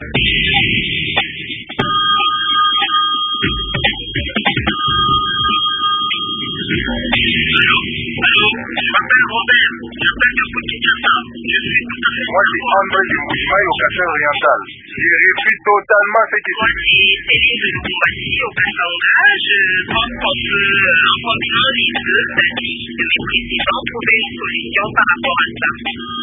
Moi, c'est André Dembouchmaï au Café Oriental. Je réfute totalement ce qui se dit. C'est libre de combattre au Kassanga. Je pense qu'on peut rencontrer les deux amis de mes présidents, trouver une solution par rapport à ça.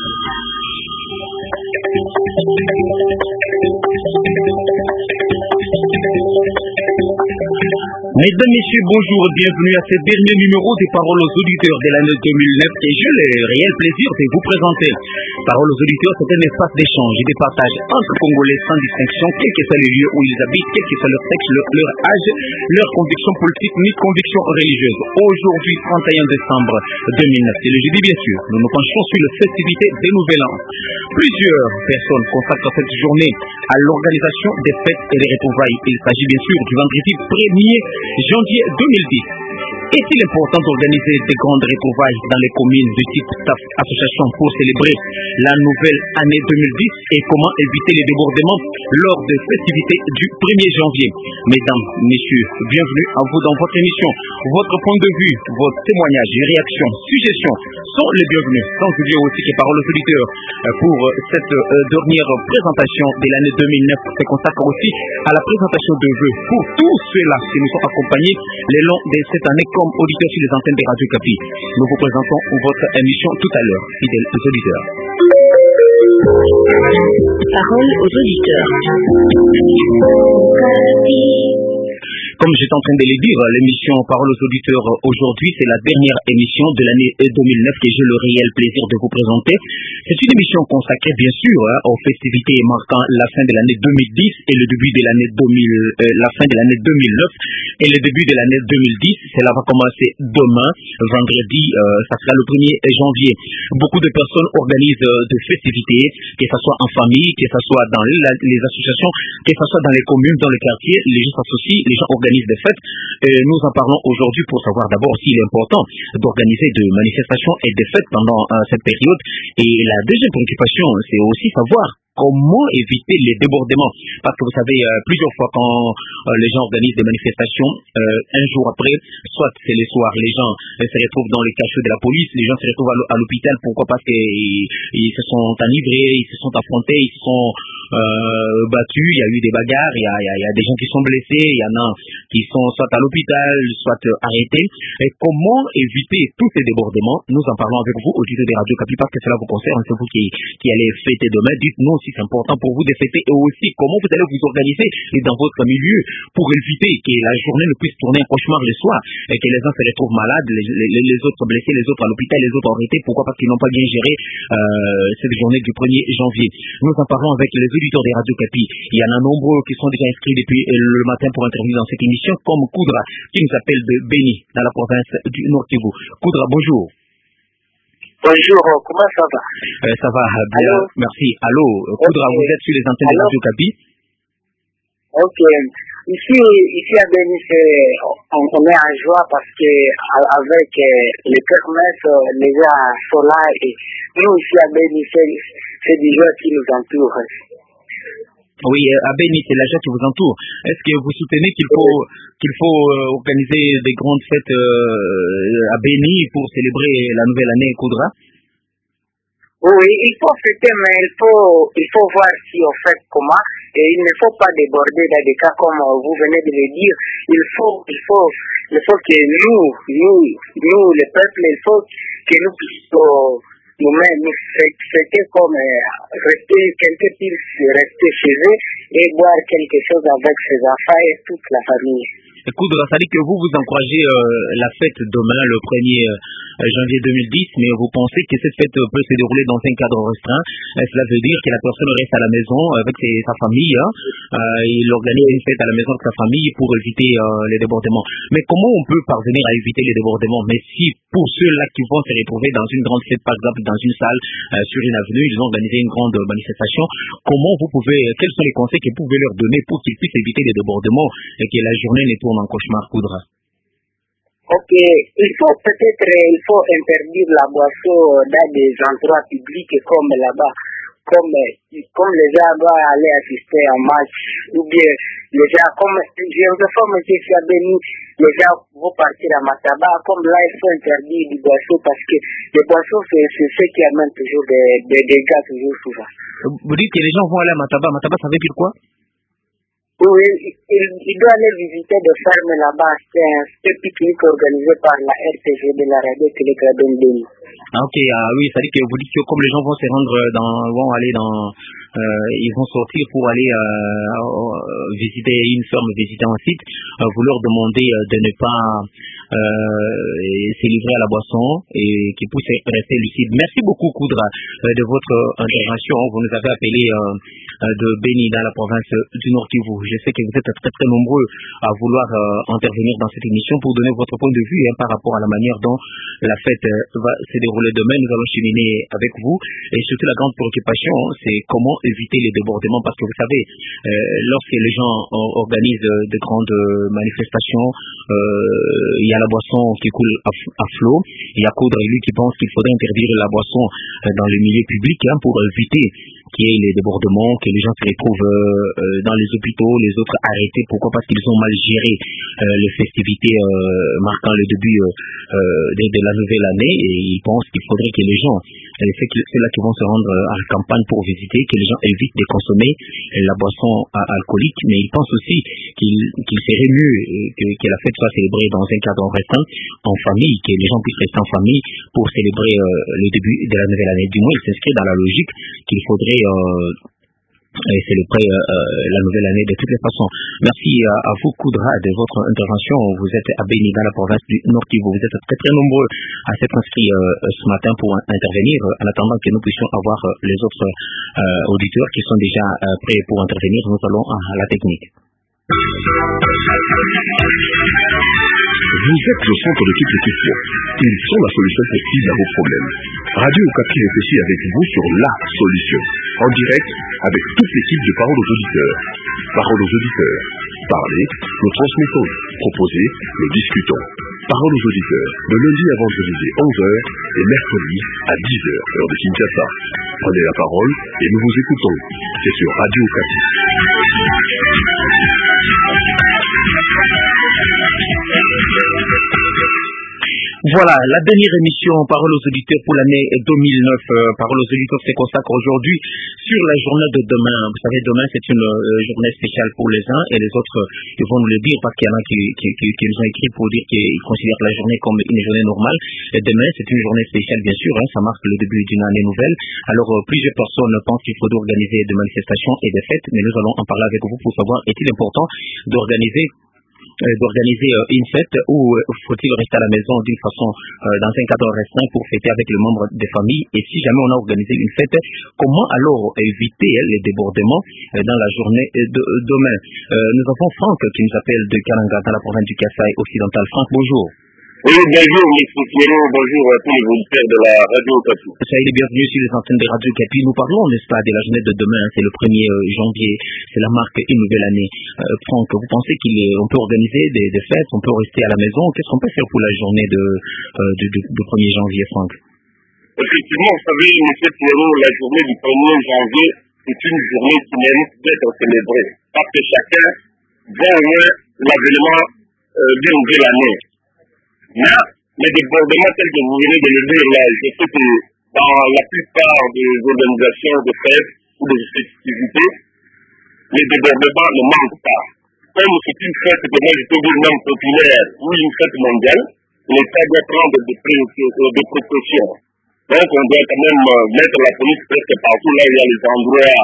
Mesdames, Messieurs, bonjour et bienvenue à ce dernier numéro des Paroles aux auditeurs de l'année 2009 et j'ai le réel plaisir de vous présenter. Paroles aux auditeurs, c'est un espace d'échange et de partage entre Congolais sans distinction, quel que soit le lieu où ils habitent, quel que soit leur sexe, leur âge, leurs convictions politiques ni convictions religieuses. Aujourd'hui, 31 décembre 2009, c'est le jeudi bien sûr, nous nous penchons sur les festivités des Nouvel An. Plusieurs personnes consacrent cette journée à l'organisation des fêtes et des retrouvailles. Il s'agit bien sûr du vendredi 1er janvier 2010. Est-il important d'organiser des grandes retrouvailles dans les communes de type association pour célébrer la nouvelle année 2010 et comment éviter les débordements lors des festivités du 1er janvier? Mesdames, Messieurs, bienvenue à vous dans votre émission. Votre point de vue, vos témoignages, réactions, suggestions sont les bienvenus. Sans oublier aussi que Paroles aux auditeurs pour cette dernière présentation de l'année 2009 se consacre aussi à la présentation de vœux pour tous ceux-là qui nous sont accompagnés le long de cette année comme auditeurs sur les antennes de Radio Kapi. Nous vous présentons votre émission tout à l'heure, fidèles auditeurs. Paroles aux auditeurs. Comme j'étais en train de le dire, l'émission Paroles aux auditeurs aujourd'hui, c'est la dernière émission de l'année 2009 que j'ai le réel plaisir de vous présenter. C'est une émission consacrée bien sûr aux festivités marquant la fin de l'année 2010 et le début de l'année la fin de l'année 2009 et le début de l'année 2010. Cela va commencer demain, vendredi, ça sera le 1er janvier. Beaucoup de personnes organisent des festivités, que ce soit en famille, que ce soit dans les associations, que ce soit dans les communes, dans les quartiers, les gens s'associent, les gens organisent des fêtes. Nous en parlons aujourd'hui pour savoir d'abord s'il est important d'organiser des manifestations et des fêtes pendant cette période. Et la deuxième préoccupation, c'est aussi savoir comment éviter les débordements. Parce que vous savez, plusieurs fois quand les gens organisent des manifestations, un jour après, soit c'est les soirs, les gens se retrouvent dans les cachots de la police, les gens se retrouvent à l'hôpital. Pourquoi? Parce qu'ils se sont enivrés, ils se sont affrontés, ils se sont battus, il y a eu des bagarres, il y a des gens qui sont blessés, il y en a qui sont soit à l'hôpital, soit arrêtés. Et comment éviter tous ces débordements? Nous en parlons avec vous, auditeurs de Radio Kapi, parce que cela vous concerne, c'est vous qui allez fêter demain. Dites-nous si c'est important pour vous de fêter et aussi comment vous allez vous organiser dans votre milieu pour éviter que la journée ne puisse tourner un cauchemar le soir et que les uns se retrouvent malades, les autres blessés, les autres à l'hôpital, les autres arrêtés. Pourquoi? Parce qu'ils n'ont pas bien géré cette journée du 1er janvier. Nous en parlons avec les auditeurs des Radio Kapi. Il y en a nombreux qui sont déjà inscrits depuis le matin pour intervenir dans cette émission, comme Koudra, qui nous appelle de Béni, dans la province du Nord Kivu. Koudra, bonjour. Bonjour, comment ça va? Ça va bien, allô? Merci. Allô, Koudra, okay. Vous êtes sur les antennes de Radio Kapi? Ok. Ici à Béni, on est en joie parce que avec les promesses, les gens sont là et nous ici à Béni, c'est des gens qui nous entourent. Oui, à Béni, c'est la joie qui vous entoure. Est-ce que vous soutenez qu'il faut organiser des grandes fêtes à Béni pour célébrer la nouvelle année, Koudra? Oui, il faut fêter, mais il faut voir si on fait comment. Et il ne faut pas déborder dans des cas comme vous venez de le dire. Il faut que nous, le peuple, il faut que nous puissions nous-mêmes fêter comme quelqu'un puisse rester chez eux et boire quelque chose avec ses enfants et toute la famille. Koudra, ça dit que vous encouragez la fête demain, le 1er janvier 2010, mais vous pensez que cette fête peut se dérouler dans un cadre restreint. Cela veut dire que la personne reste à la maison avec sa famille, il organise une fête à la maison avec sa famille pour éviter les débordements. Mais comment on peut parvenir à éviter les débordements? Mais si pour ceux-là qui vont se retrouver dans une grande fête, par exemple dans une salle, sur une avenue, ils ont organisé une grande manifestation, quels sont les conseils que vous pouvez leur donner pour qu'ils puissent éviter les débordements et que la journée ne tourne en cauchemar, Koudra? Ok, il faut interdire la boisson dans des endroits publics comme là-bas. comme les gens doivent aller assister à un match, ou bien les gens, comme je vous informe que si à Béni, les gens vont partir à Mataba, comme là ils sont interdits du boisson, parce que les boissons c'est ce qui amène toujours des dégâts, toujours souvent. Vous dites que les gens vont aller à Mataba. Mataba, ça veut dire quoi? Oui, il doit aller visiter des fermes là-bas. C'est un pique-nique organisé par la RTG de la radio-télé Béni. Ah, ok, oui, ça dit que vous dites que comme les gens vont se rendre vont aller dans, ils vont sortir pour aller visiter une ferme, visiter un site, vous leur demandez de ne pas se livrer à la boisson et qu'ils puissent rester lucides. Merci beaucoup, Koudra, de votre intervention. Vous nous avez appelé de Béni dans la province du Nord Kivu. Je sais que vous êtes très très nombreux à vouloir intervenir dans cette émission pour donner votre point de vue par rapport à la manière dont la fête va se dérouler demain. Nous allons cheminer avec vous et surtout la grande préoccupation, c'est comment éviter les débordements parce que vous savez, lorsque les gens organisent de grandes manifestations, il y a la boisson qui coule à flot. Il y a Koudra lui qui pense qu'il faudrait interdire la boisson dans le milieu public pour éviter qu'il y ait les débordements, que les gens se retrouvent dans les hôpitaux, les autres arrêtés. Pourquoi? Parce qu'ils ont mal géré les festivités marquant le début de la nouvelle année et ils pensent qu'il faudrait que les gens, c'est là qui vont se rendre à la campagne pour visiter, que les gens évitent de consommer la boisson alcoolique, mais ils pensent aussi qu'il serait mieux que la fête soit célébrée dans un cadre restant en famille, que les gens puissent rester en famille pour célébrer le début de la nouvelle année. Du moins, il s'inscrit dans la logique qu'il faudrait célébrer la nouvelle année de toutes les façons. Merci à vous, Koudra, de votre intervention. Vous êtes à Béni, dans la province du Nord Kivu. Vous êtes très très nombreux à s'être inscrits ce matin pour intervenir, en attendant que nous puissions avoir les autres auditeurs qui sont déjà prêts pour intervenir. Nous allons à la technique. Vous êtes le centre de toutes les questions. Ils sont la solution possible à vos problèmes. Radio Okapi réfléchit avec vous sur la solution. En direct, avec toute l'équipe de Parole aux auditeurs. Parole aux auditeurs. Parlez, nous transmettons. Proposez, nous discutons. Parole aux auditeurs, de lundi à vendredi 11h et mercredi à 10h, heure de Kinshasa. Prenez la parole et nous vous écoutons. C'est sur Radio Okapi. Voilà, la dernière émission Parole aux auditeurs pour l'année 2009. Parole aux auditeurs se consacre aujourd'hui sur la journée de demain. Vous savez, demain c'est une journée spéciale pour les uns et les autres ils vont nous le dire parce qu'il y en a qui nous ont écrit pour dire qu'ils considèrent la journée comme une journée normale. Et demain c'est une journée spéciale bien sûr, ça marque le début d'une année nouvelle. Alors plusieurs personnes pensent qu'il faut organiser des manifestations et des fêtes, mais nous allons en parler avec vous pour savoir est-il important d'organiser une fête ou faut-il rester à la maison d'une façon dans un cadre restreint pour fêter avec les membres des familles et si jamais on a organisé une fête, comment alors éviter les débordements dans la journée de demain. Nous avons Franck qui nous appelle de Kalanga dans la province du Kasaï occidental. Franck, bonjour. Oui, bonjour, M. Pierrot, bonjour à tous les auditeurs de la Radio Okapi. Soyez les bienvenus sur les antennes de Radio Okapi. Nous parlons, n'est-ce pas, de la journée de demain, c'est le 1er janvier, c'est la marque une nouvelle année. Franck, vous pensez qu'on peut organiser des fêtes, on peut rester à la maison, qu'est-ce qu'on peut faire pour la journée de 1er janvier, Franck? Effectivement, vous savez, M. Pierrot, la journée du 1er janvier, c'est une journée qui mérite d'être célébrée, parce que chacun voit au moins l'avènement d'une nouvelle année. Mais les débordements tels que vous venez de le dire là, je sais que dans la plupart des organisations de fêtes ou de festivités, les débordements ne manquent pas. Comme c'est une fête que moi je peux dire même populaire ou une fête mondiale, l'État doit prendre des précautions. Donc on doit quand même mettre la police presque partout là où il y a les endroits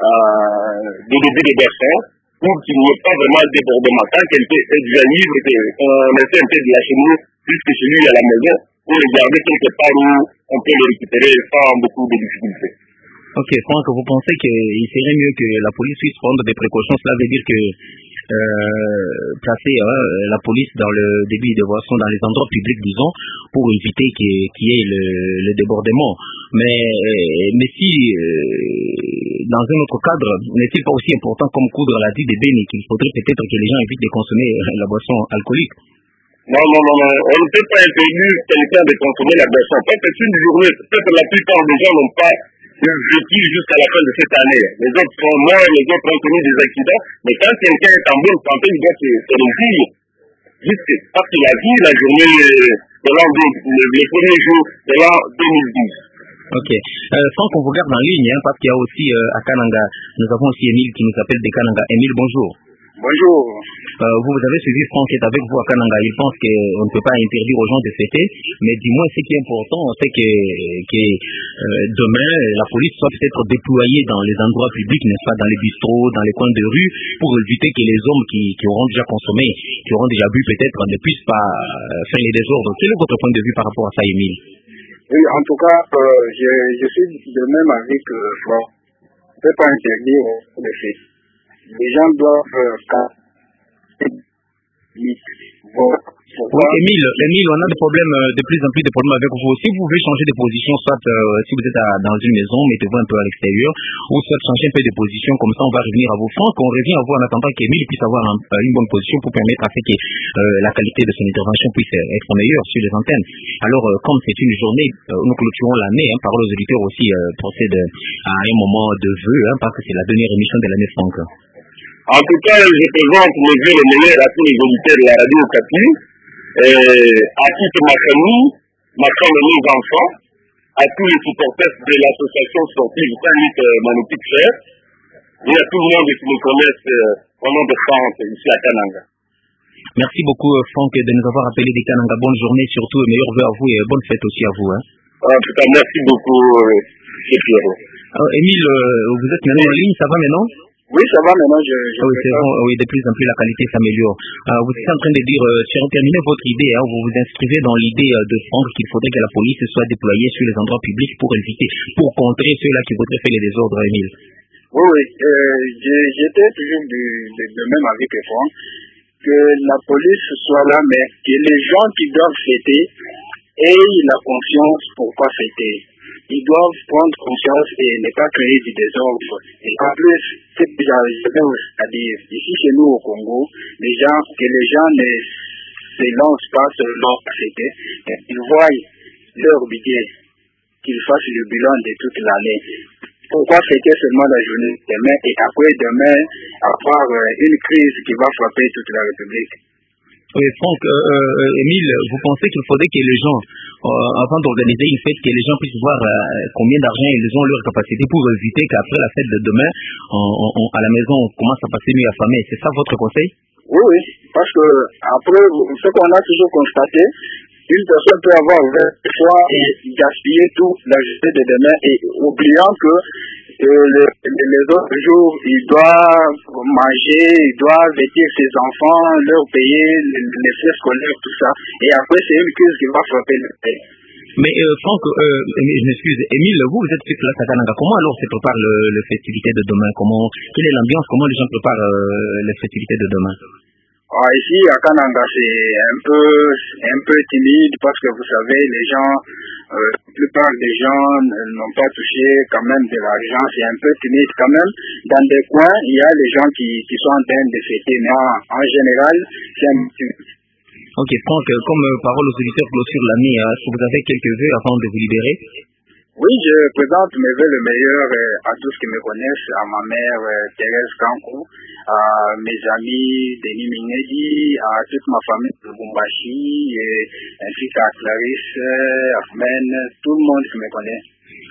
de début de personnes pour qu'il n'y ait pas vraiment de débordement. Quand quelqu'un est déjà libre, on essaie un peu de lâcher nous, puisque celui à la maison, pour le garder quelque part où on peut le récupérer sans beaucoup de difficultés. Ok, Franck, vous pensez qu'il serait mieux que la police puisse prendre des précautions? Cela veut dire que placer la police dans le débit de boissons dans les endroits publics, disons, pour éviter qu'il y ait le débordement. Mais si, dans un autre cadre, n'est-il pas aussi important, comme Koudra l'a dit, de Béni, qu'il faudrait peut-être que les gens évitent de consommer la boisson alcoolique? Non. On ne peut pas interdire quelqu'un de consommer la boisson. Peut-être c'est une journée, peut-être la plupart des gens n'ont pas vécu jusqu'à la fin de cette année. Les autres sont morts, les autres ont connu des accidents, mais quand quelqu'un est en bonne santé, il doit se réjouir. Juste parce qu'il a vu la journée de l'an le premier jour de l'an 2012. Ok. Sans qu'on vous garde en ligne, parce qu'il y a aussi à Kananga, nous avons aussi Émile qui nous appelle de Kananga. Émile, bonjour. Bonjour. Vous avez suivi Franck qui est avec vous à Kananga. Il pense qu'on ne peut pas interdire aux gens de fêter, mais du moins ce qui est important, c'est que demain, la police soit peut-être déployée dans les endroits publics, n'est-ce pas, dans les bistrots, dans les coins de rue, pour éviter que les hommes qui auront déjà consommé, qui auront déjà bu peut-être, ne puissent pas faire les désordres. Quel est votre point de vue par rapport à ça, Émile? Oui, en tout cas, je suis de même avis que Franck. On ne peut pas interdire les fêtes. Les gens doivent Oui, Émile, on a des problèmes, de plus en plus de problèmes avec vous. Si vous voulez changer de position, soit si vous êtes dans une maison, mettez-vous un peu à l'extérieur, ou soit changer un peu de position, comme ça on va revenir à vous. Franck, on revient à vous en attendant qu'Émile puisse avoir une bonne position pour permettre à ce que la qualité de son intervention puisse être meilleure sur les antennes. Alors, comme c'est une journée, nous clôturons l'année, Parole aux auditeurs aussi procède à un moment de vœu, parce que c'est la dernière émission de l'année, Franck. En tout cas, je présente mes vœux les meilleurs à tous les auditeurs de la radio Okapi, à toute ma famille, ma femme et mes enfants, à tous les supporters de l'association sportive Saint-Luc Magnétique Fer, et à tout le monde qui me connaissent au nom de Franck ici à Kananga. Merci beaucoup Franck de nous avoir appelé des Kananga. Bonne journée surtout, meilleurs vœux à vous et bonne fête aussi à vous. En tout cas, merci beaucoup, Pierrot. Émile, vous êtes maintenant en ligne, ça va maintenant? Oui, ça va maintenant. Oui, de plus en plus la qualité s'améliore. Vous êtes en train de dire, terminez votre idée, vous vous inscrivez dans l'idée de Franck qu'il faudrait que la police soit déployée sur les endroits publics pour contrer ceux-là qui voudraient faire les désordres, Émile. Oui, j'étais toujours de même avis que Franck, que la police soit là, mais que les gens qui doivent fêter aient la conscience pourquoi fêter. Ils doivent prendre conscience et ne pas créer du désordre. Et en plus, c'est déjà à dire, ici chez nous au Congo, que les gens ne se lancent pas seulement à fêter, ils voient leur budget, qu'ils fassent le bilan de toute l'année. Pourquoi fêter seulement la journée de demain et après demain avoir une crise qui va frapper toute la République? Oui, Franck, Émile, vous pensez qu'il faudrait que les gens, avant d'organiser une fête, que les gens puissent voir combien d'argent ils ont leur capacité pour éviter qu'après la fête de demain, à la maison, on commence à passer nuit affamée. C'est ça votre conseil? Oui, parce que après, ce qu'on a toujours constaté, une personne peut avoir 20 fois et gaspiller tout la journée de demain et oubliant que les autres jours, il doit manger, il doit vêtir ses enfants, leur payer les frais scolaires, tout ça. Et après, c'est une crise qui va frapper le pays. Mais Franck, je m'excuse, Émile, vous êtes sur place à Kananga. Comment alors se prépare les festivités de demain? Quelle est l'ambiance? Comment les gens préparent les festivités de demain? Ici, à Kananga, c'est un peu timide parce que vous savez, les gens, la plupart des gens n'ont pas touché quand même de l'argent. C'est un peu timide quand même. Dans des coins, il y a les gens qui sont en train de fêter, mais en général, c'est un peu timide. Ok, Franck, comme parole aux auditeurs clôture l'année, est-ce que vous avez quelques vœux avant de vous libérer? Oui, je présente mes vœux le meilleur à tous qui me connaissent, à ma mère Thérèse Kankou, à mes amis Denis Minedi, à toute ma famille de Bumbashi, ainsi qu'à Clarisse, Ahmed, tout le monde qui me connaît.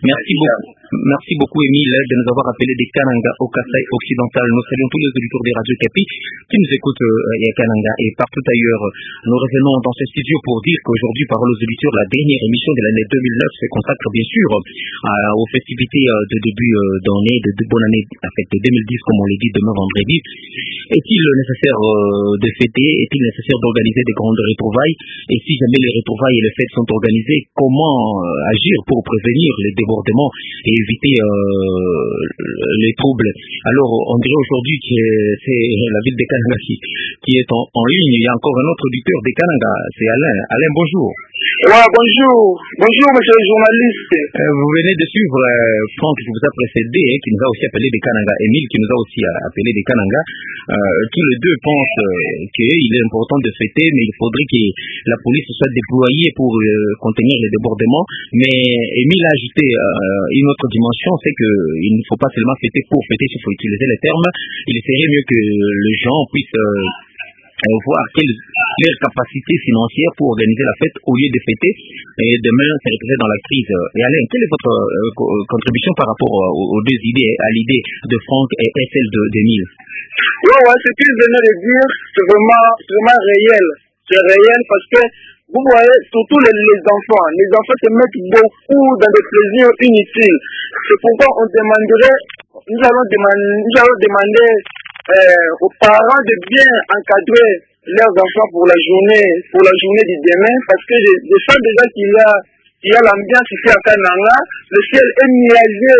Merci beaucoup Émile de nous avoir appelé des Kananga au Kasaï occidental. Nous saluons tous les auditeurs des radios Kapi qui nous écoutent à Kananga et partout ailleurs. Nous revenons dans ce studio pour dire qu'aujourd'hui, Parole aux auditeurs, la dernière émission de l'année 2009 se consacre bien sûr aux festivités de début d'année, de bonne année, en fait, de 2010 comme on l'a dit demain vendredi. Est-il nécessaire de fêter? Est-il nécessaire d'organiser des grandes retrouvailles? Et si jamais les retrouvailles et les fêtes sont organisées, comment agir pour prévenir les débordements et éviter les troubles? Alors, on dirait aujourd'hui que c'est la ville de Kananga qui est en ligne. Il y a encore un autre auditeur de Kananga, c'est Alain. Alain, bonjour. Ouais, bonjour. Bonjour, monsieur le journaliste. Vous venez de suivre Franck qui vous a précédé, qui nous a aussi appelé des Kananga, Émile qui nous a aussi appelé des Kananga. Tous les deux pensent qu'il est important de fêter, mais il faudrait que la police soit déployée pour contenir les débordements. Mais Émile a ajouté une autre dimension, c'est qu'il ne faut pas seulement fêter pour fêter, il faut utiliser les termes. Il serait mieux que les gens puissent voir quelle est leur capacité financière pour organiser la fête au lieu de fêter et demain se retrouver dans la crise. Et Alain, quelle est votre contribution par rapport aux deux idées, à l'idée de Franck et celle d'Émile? Ouais, ce qu'il venait de dire, c'est vraiment réel. C'est réel parce que vous voyez, surtout les enfants se mettent beaucoup dans des plaisirs inutiles. C'est pourquoi nous allons demander aux parents de bien encadrer leurs enfants pour la journée du demain, parce que je sens déjà qu'il y a l'ambiance ici à Kananga. Le ciel est nuagé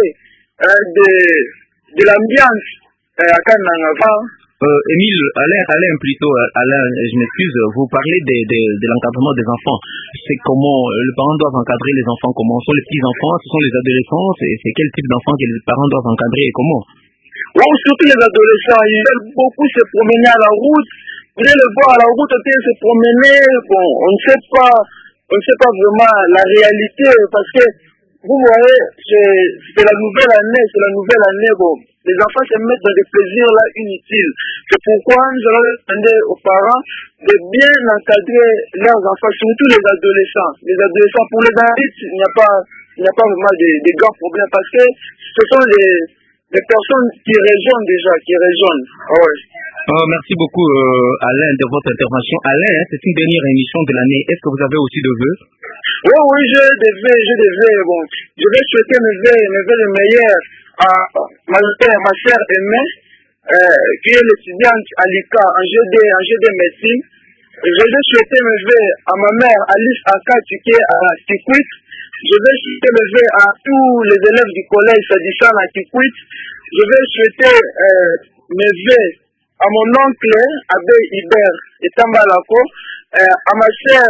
de l'ambiance à Kananga. Émile, Alain plutôt, Alain, je m'excuse, vous parlez de l'encadrement des enfants. C'est comment les parents doivent encadrer les enfants? Comment sont les petits-enfants? Ce sont les adolescents? C'est quel type d'enfants que les parents doivent encadrer et comment? Oui, surtout les adolescents, ils veulent beaucoup se promener à la route. Vous allez le voir à la route, se promener, bon, on ne sait pas vraiment la réalité, parce que, vous voyez, c'est la nouvelle année, bon, les enfants se mettent dans des plaisirs là inutiles. C'est pourquoi nous allons demander aux parents de bien encadrer leurs enfants, surtout les adolescents. Les adolescents, pour les adultes, il n'y a pas vraiment de grands problèmes, parce que ce sont les personnes qui raisonnent déjà, Ouais. Merci beaucoup Alain de votre intervention. Alain, c'est une dernière émission de l'année. Est-ce que vous avez aussi de vœux? Oui, j'ai des vœux. Bon, je vais souhaiter mes vœux les meilleurs à ma sœur Aimée, qui est l'étudiante à l'ICA en GD médecine. Je vais souhaiter mes vœux à ma mère Alice Aka, qui est à Tikwit. Je vais souhaiter mes vœux à tous les élèves du collège Sadishan à Tikwit. Je vais souhaiter mes vœux à mon oncle Abbé Iber et Tambalako, à ma sœur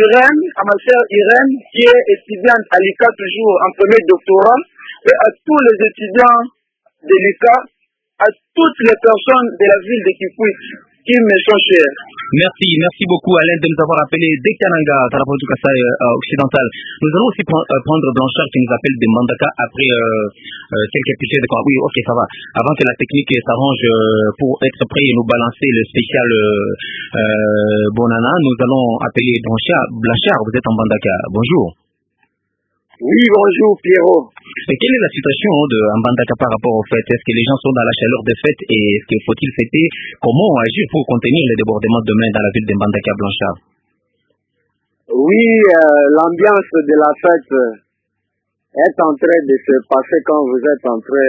Irène, qui est étudiante à l'ICA toujours en premier doctorat, et à tous les étudiants de l'ICA, à toutes les personnes de la ville de Kikwit qui me sont chères. Merci beaucoup Alain de nous avoir appelé des Kananga, Tarapon du Kassai occidental. Nous allons aussi prendre Blanchard qui nous appelle de Mandaka après quelques pichets de quoi. Oui, ok, ça va. Avant que la technique s'arrange pour être prêt et nous balancer le spécial Bonana, nous allons appeler Blanchard, vous êtes en Mandaka. Bonjour. Oui, bonjour Pierrot. Et quelle est la situation de Mbandaka par rapport aux fêtes? Est-ce que les gens sont dans la chaleur des fêtes et est-ce qu'il faut-il fêter? Comment agir pour contenir les débordements demain dans la ville de Mbandaka, Blanchard? Oui, l'ambiance de la fête est en train de se passer comme vous êtes en train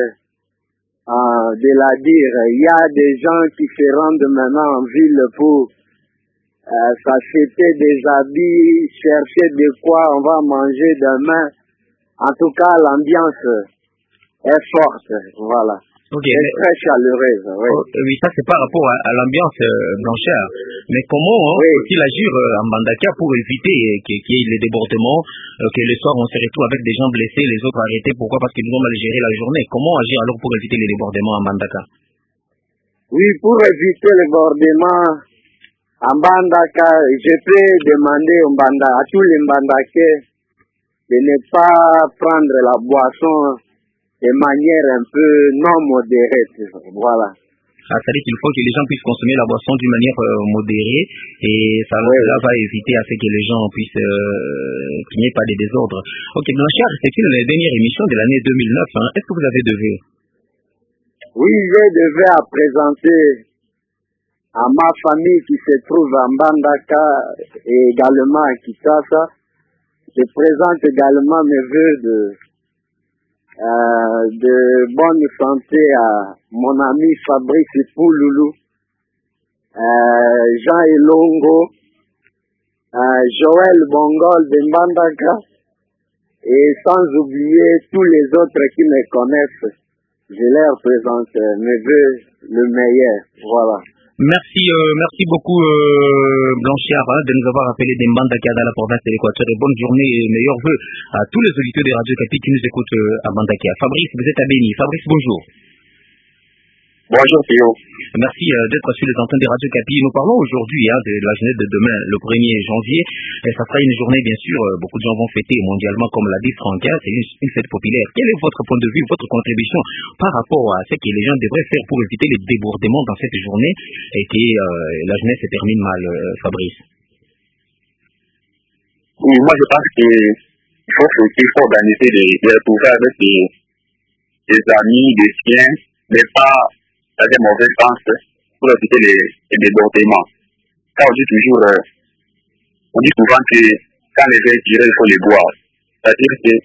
de la dire. Il y a des gens qui se rendent maintenant en ville pour s'acheter des habits, chercher de quoi on va manger demain. En tout cas, l'ambiance est forte, voilà. Okay, c'est très chaleureuse. Oui, oui, ça c'est par rapport à l'ambiance, Blanchard. Mais comment faut-il agir en Mbandaka pour éviter qu'il y ait les débordements, que le soir on se retrouve avec des gens blessés, les autres arrêtés? Pourquoi? Parce qu'ils ont mal géré la journée. Comment agir alors pour éviter les débordements en Mbandaka? Oui, pour éviter les débordements en Mbandaka, je peux demander à tous les Mbandakais de ne pas prendre la boisson de manière un peu non modérée. Voilà. C'est-à-dire qu'il faut que les gens puissent consommer la boisson d'une manière modérée et ça va éviter à ce que les gens puissent qu'il n'y ait pas de désordre. Ok, Blanchard, c'est une dernière émission de l'année 2009. Hein. Est-ce que vous avez de vœux? Oui, je devais à présenter à ma famille qui se trouve à Mbandaka et également à Kinshasa. Je présente également mes vœux de bonne santé à mon ami Fabrice Pouloulou, Jean Elongo, Joël Bongol de Mbandaka et sans oublier tous les autres qui me connaissent. Je leur présente mes vœux le meilleur. Voilà. Merci beaucoup Blanchard de nous avoir appelé des Mbandaka dans la province de l'Équateur et bonne journée et meilleurs vœux à tous les auditeurs des radios Capi qui nous écoutent à Mbandaka. Fabrice, vous êtes à Béni. Fabrice, bonjour. Bonjour Théo. Merci d'être sur les antennes des radios Capi. Nous parlons aujourd'hui de la journée de demain, le 1er janvier. Et ça sera une journée, bien sûr, beaucoup de gens vont fêter mondialement, comme l'a dit Franck, c'est une fête populaire. Quel est votre point de vue, votre contribution par rapport à ce que les gens devraient faire pour éviter les débordements dans cette journée et que la journée se termine mal, Fabrice? Oui, moi je pense qu'il faut organiser des retrouvailles avec des amis, des siens, mais pas dans des mauvais sens pour éviter les débordements. Car on dit souvent que quand les vins tirent, il faut les boire. C'est-à-dire que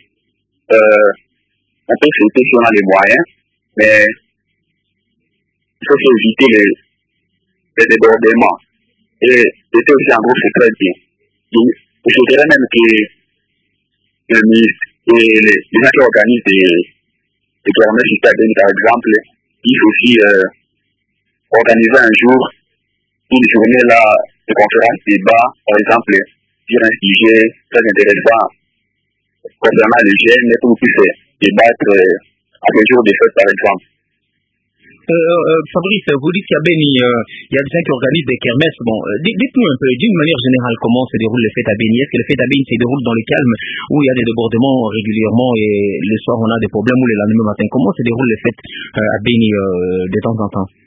on peut sauter si on a les moyens, mais il faut éviter les débordements. Et c'était aussi en gros, c'est très bien. Je dirais même que le ministre et les gens qui organisent des tournées par exemple, il faut aussi organiser un jour une journée là de conférence débat, par exemple, sur un sujet très intéressant concernant les jeunes, et pour qu'ils puissent débattre à des jours de fête, par exemple. Fabrice, vous dites qu'il y a Béni, il y a des gens qui organisent des kermesses. Bon, dites-nous un peu, d'une manière générale, comment se déroulent les fêtes à Béni? Est-ce que les fêtes à Béni se déroulent dans le calme, où il y a des débordements régulièrement et le soir on a des problèmes, ou le lendemain matin? Comment se déroulent les fêtes à Béni de temps en temps?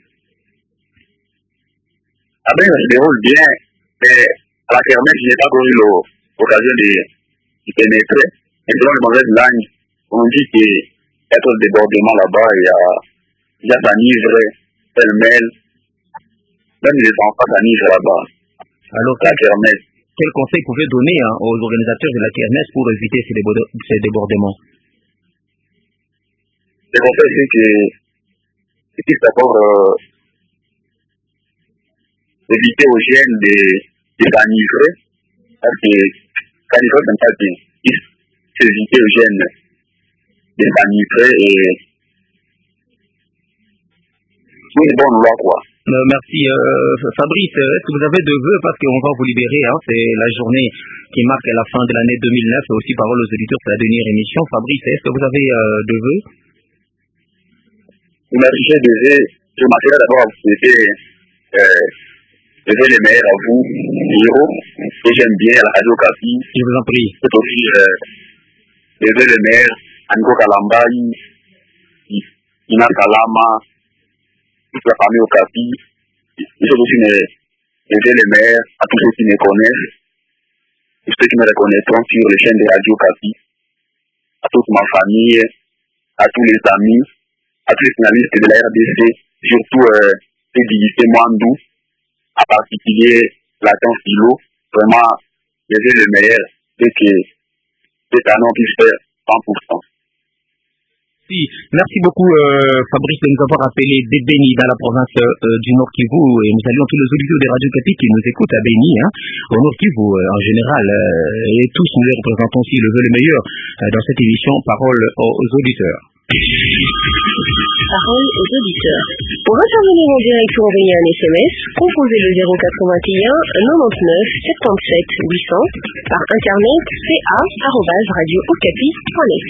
À Béni, ça se déroule bien, mais à la kermesse, je n'ai pas eu l'occasion de pénétrer. Et selon les mauvaises langues, on dit qu'il y a trop de débordements là-bas, il y a s'enivre, pêle-mêle, même les enfants s'enivrent là-bas. Alors, la kermesse. Quel conseil pouvez vous donner aux organisateurs de la kermesse pour éviter ces débordements? Le conseil, c'est qu'il faut d'abord éviter aux jeunes de s'enivrer, parce que s'enivrer, c'est pas bien. Il faut éviter aux jeunes de s'enivrer et une bonne loi, quoi. Merci. Fabrice, est-ce que vous avez de vœux, parce qu'on va vous libérer, c'est la journée qui marque la fin de l'année 2009, et aussi parole aux auditeurs, c'est la dernière émission. Fabrice, est-ce que vous avez de vœux? Merci, j'ai des vœux. Je m'attendais d'abord à vous souhaiter les meilleurs à vous, Hiro, que j'aime bien, la radio Capi. Je vous en prie. C'est aussi les meilleurs à Nico Kalambaï, Ina Kalama, toute la famille au Capi. Je souhaite aussi les meilleurs à tous ceux qui me connaissent, tous ceux qui me reconnaîtront sur les chaînes de radio Capi, à toute ma famille, à tous les amis, à tous les finalistes de la RDC, surtout Fédilité Mwandou, en particulier Latin Philo. Vraiment, les meilleurs, c'est que cette année on puisse faire 100%. Merci beaucoup Fabrice de nous avoir appelé de Béni dans la province du Nord Kivu, et nous saluons tous les auditeurs de Radio Capi qui nous écoutent à Béni, au Nord Kivu en général, et tous nous les représentons aussi le vœu le meilleur dans cette émission Parole aux auditeurs. Parole aux auditeurs. Pour intervenir en direct ou envoyer un SMS, composez le 081 99 77 800 par internet ca@radioocapi.net.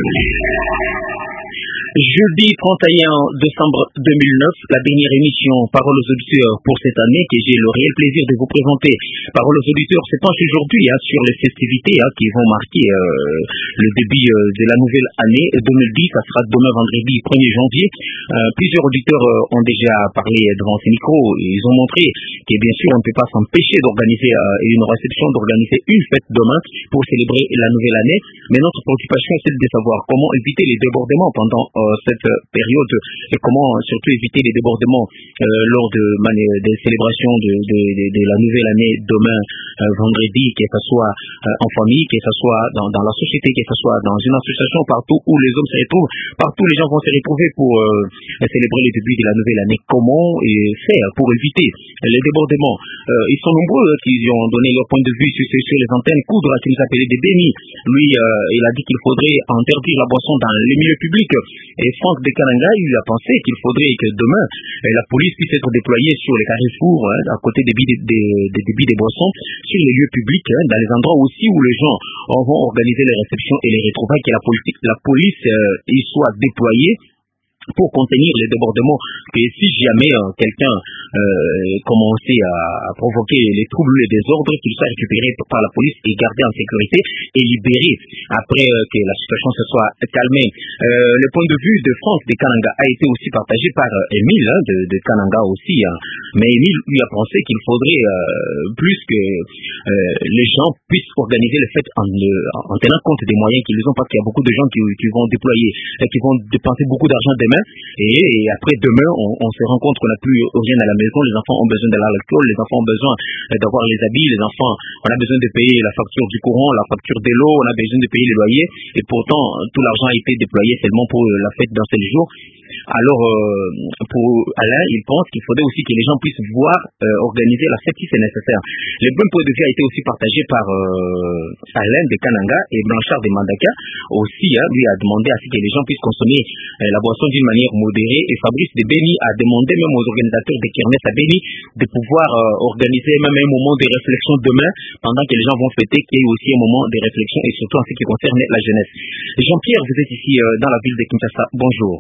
Jeudi 31 décembre 2009, la dernière émission Parole aux auditeurs pour cette année que j'ai le réel plaisir de vous présenter. Parole aux auditeurs se penche aujourd'hui sur les festivités qui vont marquer le début de la nouvelle année 2010. Ça sera demain vendredi 1er janvier. Plusieurs auditeurs ont déjà parlé devant ces micros. Ils ont montré que bien sûr on ne peut pas s'empêcher d'organiser une réception, d'organiser une fête demain pour célébrer la nouvelle année. Mais notre préoccupation c'est de savoir comment éviter les débordements pendant cette période et comment surtout éviter les débordements lors des célébrations de la nouvelle année demain vendredi, que ce soit en famille, que ce soit dans la société, que ce soit dans une association, partout où les hommes se retrouvent, partout les gens vont se retrouver pour célébrer le début de la nouvelle année. Comment faire pour éviter les débordements? Ils sont nombreux qui ont donné leur point de vue sur les antennes. Coudre qui nous appelait des Béni, lui il a dit qu'il faudrait interdire la boisson dans les milieux publics. Et Franck de Kananga, il a pensé qu'il faudrait que demain, la police puisse être déployée sur les carrefours, à côté des débits des boissons, sur les lieux publics, dans les endroits aussi où les gens vont organiser les réceptions et les retrouvailles, que la police y soit déployée pour contenir les débordements, que si jamais quelqu'un commençait à provoquer les troubles ou les désordres, qu'il soit récupéré par la police et gardé en sécurité et libéré après que la situation se soit calmée. Le point de vue de Franck de Kananga a été aussi partagé par Émile de Kananga aussi, mais Émile lui a pensé qu'il faudrait plus que les gens puissent organiser le fait en tenant compte des moyens qu'ils ont, parce qu'il y a beaucoup de gens qui vont déployer, qui vont dépenser beaucoup d'argent demain. Et après demain, on se rend compte qu'on n'a plus rien à la maison. Les enfants ont besoin de l'alcool, les enfants ont besoin d'avoir les habits, les enfants, on a besoin de payer la facture du courant, la facture de l'eau, on a besoin de payer les loyers. Et pourtant, tout l'argent a été déployé seulement pour la fête d'un seul jour. Alors, pour Alain, il pense qu'il faudrait aussi que les gens puissent voir organiser la fête si c'est nécessaire. Le bon point de vue a été aussi partagé par Alain de Kananga et Blanchard de Mandaka aussi. Lui a demandé à ce que les gens puissent consommer la boisson d'une manière modérée. Et Fabrice de Béni a demandé même aux organisateurs de Kermesse à Béni de pouvoir organiser même un moment de réflexion demain, pendant que les gens vont fêter, qu'il y ait aussi un moment de réflexion, et surtout en ce qui concerne la jeunesse. Jean-Pierre, vous êtes ici dans la ville de Kinshasa. Bonjour.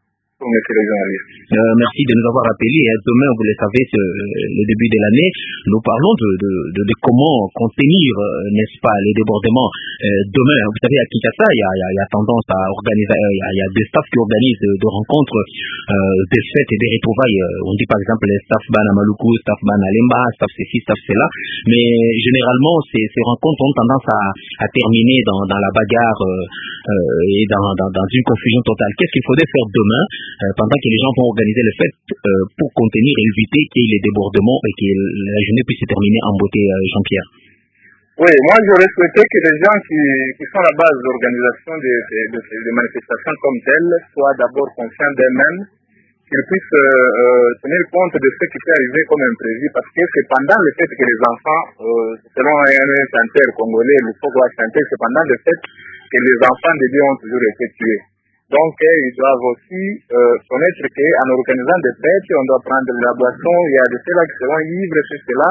Merci de nous avoir appelés. Demain, vous le savez, c'est le début de l'année. Nous parlons de comment contenir, n'est-ce pas, les débordements. Demain, vous savez, à Kinshasa, il y a tendance à organiser, il y a des staffs qui organisent de rencontres, des fêtes et des retrouvailles. On dit par exemple les staff ban à Maluku, staff ban à Lemba, staff ceci, staff cela. Mais généralement, ces rencontres ont tendance à terminer dans la bagarre et dans une confusion totale. Qu'est-ce qu'il faudrait faire demain? Pendant que les gens vont organiser les fêtes pour contenir et éviter qu'il y ait les débordements et que la journée puisse se terminer en beauté, Jean-Pierre. Oui, moi j'aurais souhaité que les gens qui sont à la base de l'organisation des manifestations comme telles soient d'abord conscients d'eux-mêmes, qu'ils puissent tenir compte de ce qui peut arriver comme imprévu, parce que c'est pendant le fait que les enfants, selon un chanteur congolais, le Fogo a chanté, c'est pendant le fait que les enfants de Dieu ont toujours été tués. Donc, ils doivent aussi connaître qu'en organisant des fêtes, on doit prendre de la boisson. Il y a de ceux-là qui seront ivres sur cela.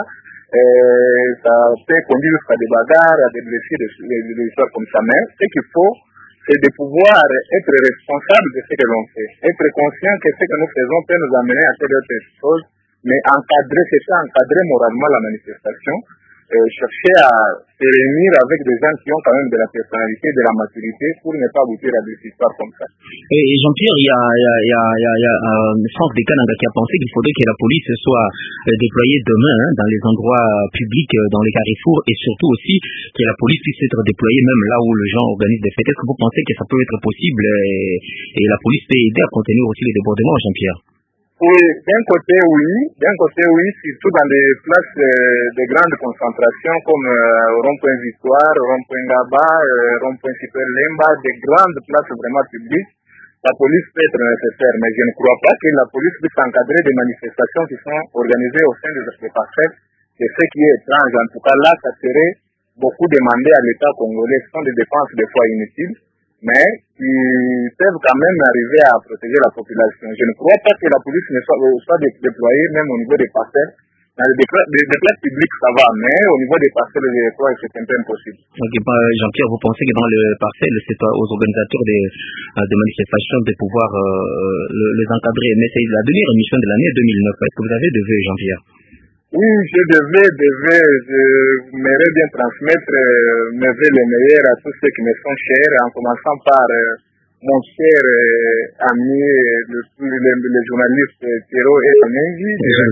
Ça peut conduire jusqu'à des bagarres, à des blessures, des histoires comme ça. Mais ce qu'il faut, c'est de pouvoir être responsable de ce que l'on fait. Être conscient que ce que nous faisons peut nous amener à faire d'autres choses, mais encadrer moralement la manifestation. Chercher à se réunir avec des gens qui ont quand même de la personnalité, de la maturité, pour ne pas aboutir à des histoires comme ça. Et Jean-Pierre, il y a Franck de Kananga qui a pensé qu'il faudrait que la police soit déployée demain dans les endroits publics, dans les carrefours, et surtout aussi que la police puisse être déployée même là où les gens organisent des fêtes. Est-ce que vous pensez que ça peut être possible et la police peut aider à contenir aussi les débordements, Jean-Pierre? Oui, d'un côté oui, surtout dans des places de grande concentration comme Rond-Point Victoire, Rond-Point Gaba, Rond-Point Super Lemba, des grandes places vraiment publiques. La police peut être nécessaire, mais je ne crois pas que la police puisse encadrer des manifestations qui sont organisées au sein des parcelles. C'est ce qui est étrange. En tout cas, là, ça serait beaucoup demandé à l'État congolais. Ce sont des dépenses des fois inutiles, mais qui peuvent quand même arriver à protéger la population. Je ne crois pas que la police ne soit déployée même au niveau des parcelles. Dans les places publiques, ça va, mais au niveau des parcelles, je crois que c'est un peu impossible. Ok, Jean-Pierre, vous pensez que dans les parcelles, c'est aux organisateurs des manifestations de pouvoir les encadrer? Mais c'est la dernière émission de l'année 2009. Est-ce que vous avez de vœux, Jean-Pierre? Oui, je j'aimerais bien transmettre mes vœux les meilleurs à tous ceux qui me sont chers, en commençant par mon cher ami, le journaliste Pierrot et Amengi.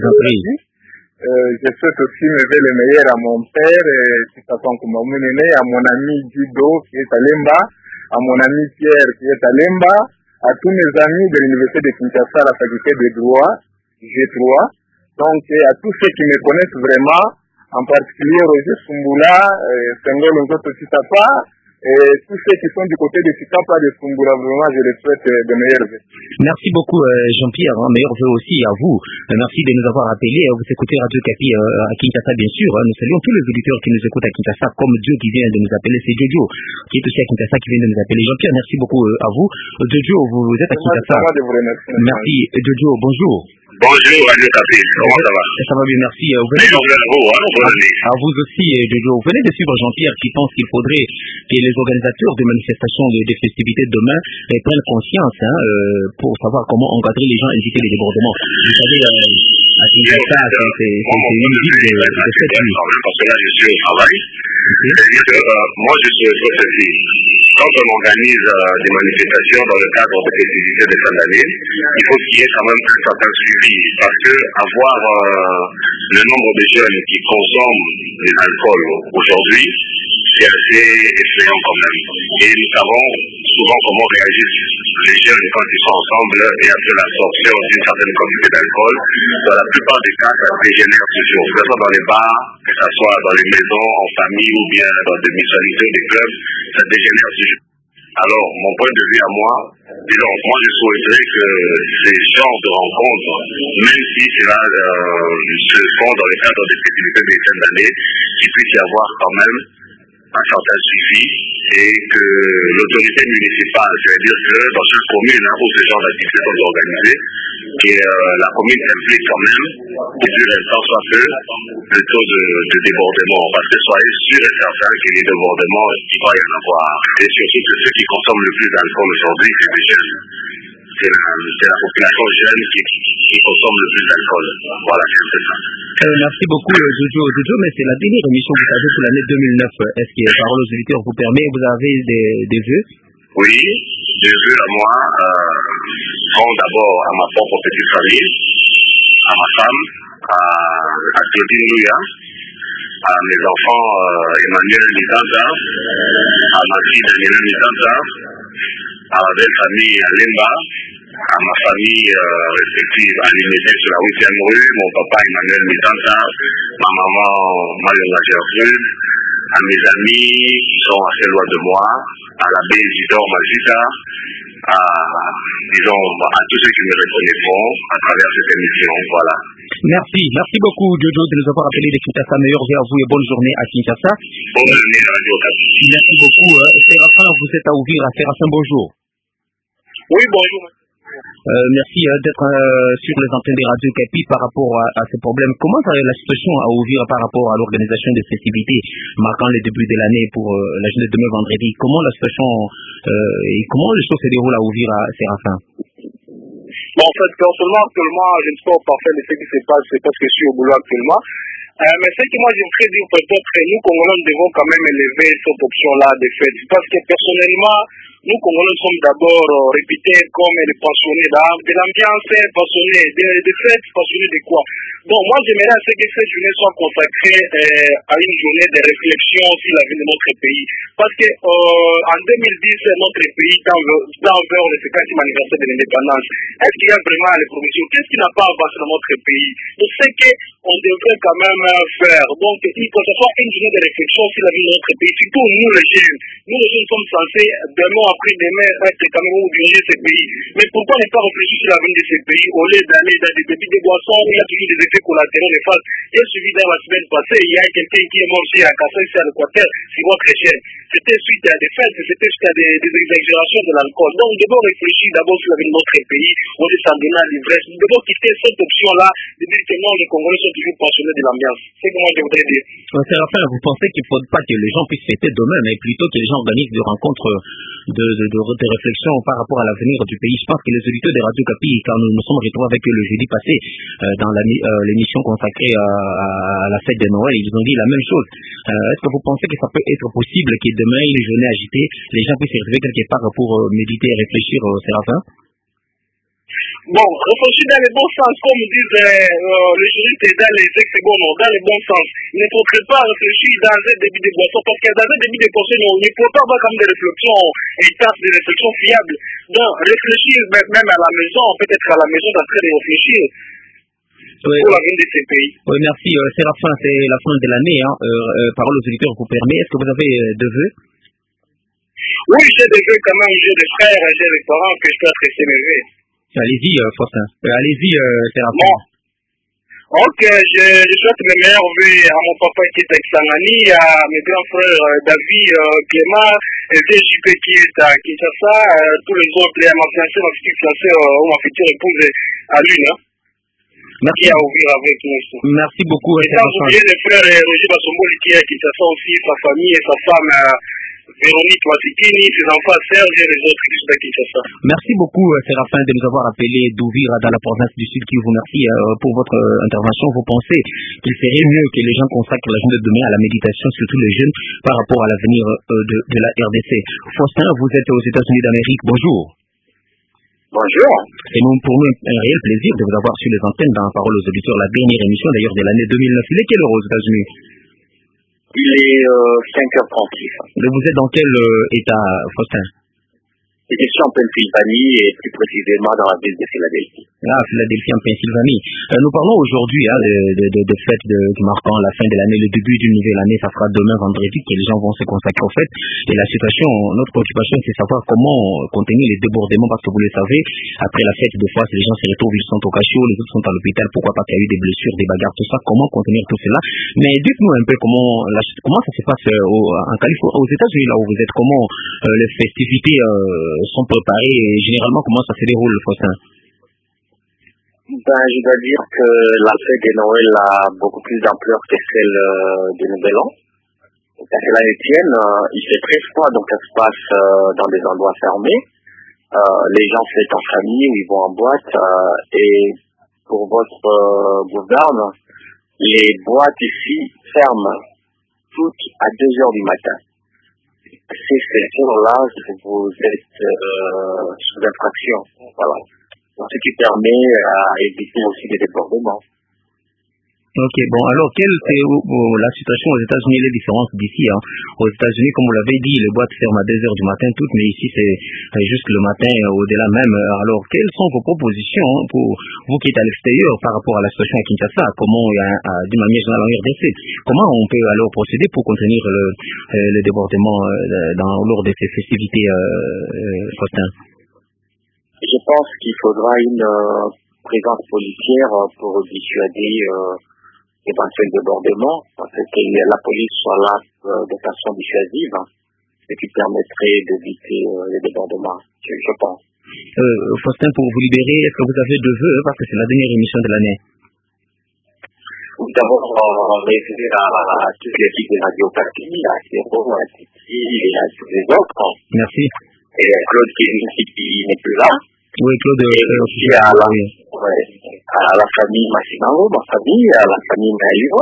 Je souhaite aussi mes vœux les meilleurs à mon père, à mon ami Guido qui est à Lemba, à mon ami Pierre qui est à Lemba, à tous mes amis de l'Université de Kinshasa, la faculté de droit, G3. Donc, à tous ceux qui me connaissent vraiment, en particulier Roger Sumbula, Sengo Longoto Titapa, Et tous ceux qui sont du côté de Sitapa, de Sumbula, vraiment, je les souhaite de meilleurs vœux. Merci beaucoup Jean-Pierre, meilleurs vœux aussi à vous. Merci de nous avoir appelés. Vous écoutez Radio Kapi à Kinshasa, bien sûr. Nous saluons tous les auditeurs qui nous écoutent à Kinshasa, comme Dieu qui vient de nous appeler. C'est Jojo qui est aussi à Kinshasa qui vient de nous appeler. Jean-Pierre, merci beaucoup à vous. Jojo, vous êtes à Kinshasa. Merci. Jojo, bonjour. Bonjour Radio Kapi, comment ça va? Ça va bien, merci. À vous aussi, Jojo. Vous venez de suivre Jean-Pierre qui pense qu'il faudrait que les organisateurs de manifestations des festivités de demain prennent conscience pour savoir comment encadrer les gens et éviter les débordements. Vous savez, à Kinshasa, c'est une ville de cette nuit. Parce que là, je suis au travail. C'est-à-dire que moi, je suis ceci. Quand on organise des manifestations dans le cadre des festivités de fin d'année, il faut qu'il y ait quand même un certain suivi. Parce que avoir le nombre de jeunes qui consomment des alcools aujourd'hui, c'est assez effrayant quand même. Et nous savons souvent comment réagissent les jeunes quand ils sont ensemble et après l'absorption d'une certaine quantité d'alcool. Dans la plupart des cas, ça dégénère toujours. Que ce soit dans les bars, que ce soit dans les maisons, en famille ou bien dans des mutualités, des clubs, ça dégénère toujours. Alors, mon point de vue à moi, disons, moi je souhaiterais que ces genres de rencontres, même si cela se font dans le cadre des festivités des fins d'année, qu'il puisse y avoir quand même un certain suivi et que l'autorité municipale, c'est-à-dire que dans chaque commune où ce genre d'activités sont organisées, que la commune s'implique quand même, et du temps soit peu, le taux de débordement, parce que soyez sûr et certain que les débordements, il va y en avoir. Et surtout que ceux qui consomment le plus d'alcool aujourd'hui, c'est les jeunes. C'est la population jeune qui consomme le plus d'alcool. Voilà, c'est un peu ça. Merci beaucoup Jojo, mais c'est la dernière émission que vous avez pour l'année 2009. Est-ce que Parole aux auditeurs vous permet, vous avez des vœux? Oui, des vœux à moi, sont d'abord à ma propre petite famille, à ma femme, à Claudine Louya, à mes enfants Emmanuel Mitanta, à ma fille Daniela Mitanta, à ma belle famille Lemba, à ma famille respective à Limédé sur la 8e rue, mon papa Emmanuel Mitanta, ma maman Marion Gertrude, à mes amis qui sont assez loin de moi, à l'abbé Isidore Majita, à tous ceux qui me reconnaîtront à travers cette émission. Voilà. Merci beaucoup Jojo de nous avoir appelé de Kinshasa. Meilleurs vœux à vous et bonne journée à Kinshasa. Bonne journée à Radio Kapi. Merci beaucoup. Séraphin, vous êtes à ouvrir à Séraphin, bonjour. Oui, bonjour. Merci d'être sur les antennes des Radio Kapi par rapport à ce problème. Comment est la situation à ouvrir par rapport à l'organisation des festivités marquant le début de l'année pour la journée de demain vendredi? Comment la situation et comment les choses se déroulent à ouvrir à Séraphin? Bon, en fait, personnellement, actuellement, je ne sais pas au parfait de ce qui se passe, c'est parce que je suis au boulot actuellement. Mais ce que moi j'aimerais dire peut-être, nous Congolais, nous devons quand même élever cette option-là de fête. Parce que personnellement, nous Congolais sommes d'abord réputés comme les passionnés de l'ambiance, passionnés de fêtes, passionnés de quoi. Donc moi j'aimerais à ce que cette journée soit consacrée à une journée de réflexion sur la vie de notre pays. Parce que en 2010, notre pays dans vers le 50e anniversaire de l'indépendance. Est-ce qu'il y a vraiment les provisions? Qu'est-ce qui n'a pas avancé dans notre pays? Donc c'est qu'on devrait quand même faire. Donc il faut que ce soit une journée de réflexion sur la vie de notre pays. Surtout nous les jeunes. Nous les jeunes sommes censés demain après demain être quand même diriger ce pays. Mais pourquoi ne pas réfléchir sur l'avenir de ce pays au lieu d'aller dans des débits de boissons où il y a toujours des effets collatéraux néfastes? J'ai suivi dans la semaine passée, il y a quelqu'un qui est mort ici à Kassai, ici à l'Équateur, c'est votre chaîne. C'était suite à des fêtes, c'était suite à des exagérations de l'alcool. Donc nous devons réfléchir d'abord sur l'avenir de notre pays, au lieu de s'en donner à l'ivresse. Nous devons quitter cette option-là de dire que non, les Congolais sont toujours passionnés de l'ambiance. C'est ce que moi je voudrais dire. Séraphin, vous pensez qu'il ne faut pas que les gens puissent fêter demain, mais plutôt que les gens organisent des rencontres de réflexion par rapport à l'avenir du pays? Je pense que les auditeurs de Radio Kapi, quand nous nous sommes retrouvés avec eux le jeudi passé dans l'émission consacrée à la fête de Noël, ils ont dit la même chose. Est-ce que vous pensez que ça peut être possible que demain, les journées agitées, les gens puissent se retrouver quelque part pour méditer et réfléchir, Séraphin? Bon, réfléchir dans le bon sens, comme disent les juristes dans les ex-secondes, dans le bon sens. Il ne faudrait pas réfléchir dans un débit de boisson, parce que dans un débit de boisson, il ne faut pas avoir comme des réflexions intenses, des réflexions fiables. Donc, réfléchir même à la maison, peut-être à la maison d'en train de réfléchir. Oui. Pour l'avenir de ces pays. Oui, merci. Séraphin, c'est la fin de l'année. Parole aux auditeurs vous permet. Est-ce que vous avez deux vœux? Oui, j'ai des vœux quand même, j'ai des frères, j'ai des parents que je dois tresser mes vœux. Allez-y, Faustin. Allez-y, Séraphin. Bon. Ok, je souhaite mes meilleurs vœux à mon papa qui est à Kisangani, à mes grands frères David, Clément, et VJP qui est à Kinshasa, tous les autres, et à ma fiancée, ma petite fiancée ou ma future épouse à l'une. Merci. Qui a ouvert avec nous. Merci beaucoup. Et sans oublier les frères Roger Basomboli qui est à Kinshasa aussi, sa famille et sa femme Véronique Wasikini, ses enfants Serge et les autres qui sont à Kinshasa. Merci beaucoup, Séraphin, de nous avoir appelés d'Ouvira dans la province du Sud, qui vous remercie pour votre intervention. Vous pensez qu'il serait mieux que les gens consacrent la journée de demain à la méditation, surtout les jeunes, par rapport à l'avenir de la RDC. Faustin, vous êtes aux États-Unis d'Amérique. Bonjour. Bonjour. C'est pour nous un réel plaisir de vous avoir sur les antennes dans Parole aux auditeurs, la dernière émission d'ailleurs de l'année 2009. Il est quelle heure aux États-Unis? Il est 5h36. Vous êtes dans quel état, Faustin? Je suis en Pennsylvanie et plus précisément dans la ville de Philadelphie. Ah, Philadelphie en Pennsylvanie. Nous parlons aujourd'hui de fêtes qui marquant la fin de l'année, le début d'une nouvelle année. Ça sera demain vendredi que les gens vont se consacrer aux fêtes. Et la situation, notre préoccupation, c'est savoir comment contenir les débordements, parce que vous le savez, après la fête, des fois, les gens se retrouvent, ils sont au cachot, les autres sont à l'hôpital. Pourquoi pas qu'il y a eu des blessures, des bagarres, tout ça. Comment contenir tout cela? Mais dites-nous un peu comment ça se passe en Californie, aux États-Unis, là où vous êtes, comment les festivités sont préparées et généralement comment ça se déroule, Faustin? Je dois dire que la fête de Noël a beaucoup plus d'ampleur que celle du Nouvel An. Parce que l'année tienne, il fait très froid, donc ça se passe dans des endroits fermés. Les gens fêtent en famille, ils vont en boîte. Et pour votre gouverne, les boîtes ici ferment toutes à 2h du matin. Ces jours-là, vous êtes sous infraction. Voilà. Ce qui permet à éviter aussi des débordements. Ok, bon, alors quelle est la situation aux États-Unis, les différences d'ici aux États-Unis, comme vous l'avez dit, les boîtes ferment à 2h du matin toutes, mais ici c'est juste le matin, au-delà même. Alors, quelles sont vos propositions pour vous qui êtes à l'extérieur par rapport à la situation à Kinshasa? Comment, d'une manière générale en RDC, comment on peut alors procéder pour contenir le débordement lors de ces festivités, Faustin? Je pense qu'il faudra une présence policière pour dissuader éventuels débordements, parce que la police soit là de façon dissuasive, ce qui permettrait d'éviter les débordements, je pense. Faustin, pour vous libérer, est-ce que vous avez deux vœux, parce que c'est la dernière émission de l'année? D'abord, référer à toute l'équipe de Radio Paris, à Céro, à Titi et à tous les autres. Merci. Et à Claude qui n'est plus là. Oui, Claude. Et aussi à la famille Massinango, ma famille, à la famille Maïo,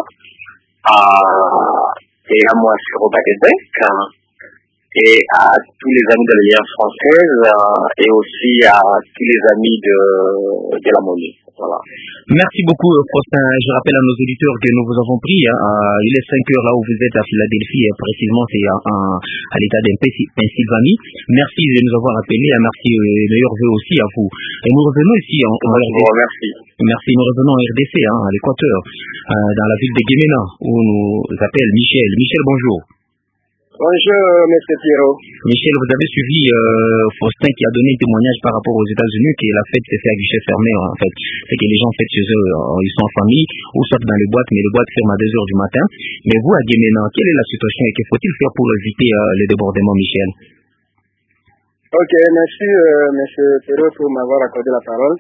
et à moi sur Québec, et à tous les amis de l'Alliance française, et aussi à tous les amis de la Monnaie. Voilà. Merci beaucoup, Faustin. Je rappelle à nos auditeurs que nous vous avons pris. Il est 5h là où vous êtes à Philadelphie, précisément c'est à l'état de Pennsylvanie. Merci de nous avoir appelés. Merci et meilleurs vœux aussi à vous. Et nous revenons ici en RDC. Merci. Nous revenons en RDC, à l'Équateur, dans la ville de Guémena, où nous appelle Michel. Michel, bonjour. Bonjour, M. Pierrot. Michel, vous avez suivi Faustin qui a donné un témoignage par rapport aux États-Unis que la fête s'est fait à guichet fermé, en fait. C'est que les gens fêtent chez eux, ils sont en famille, ou sortent dans les boîtes, mais les boîtes ferment à 2h du matin. Mais vous, à Guémena, quelle est la situation et que faut-il faire pour éviter les débordements, Michel? Ok, merci, M. Pierrot, pour m'avoir accordé la parole.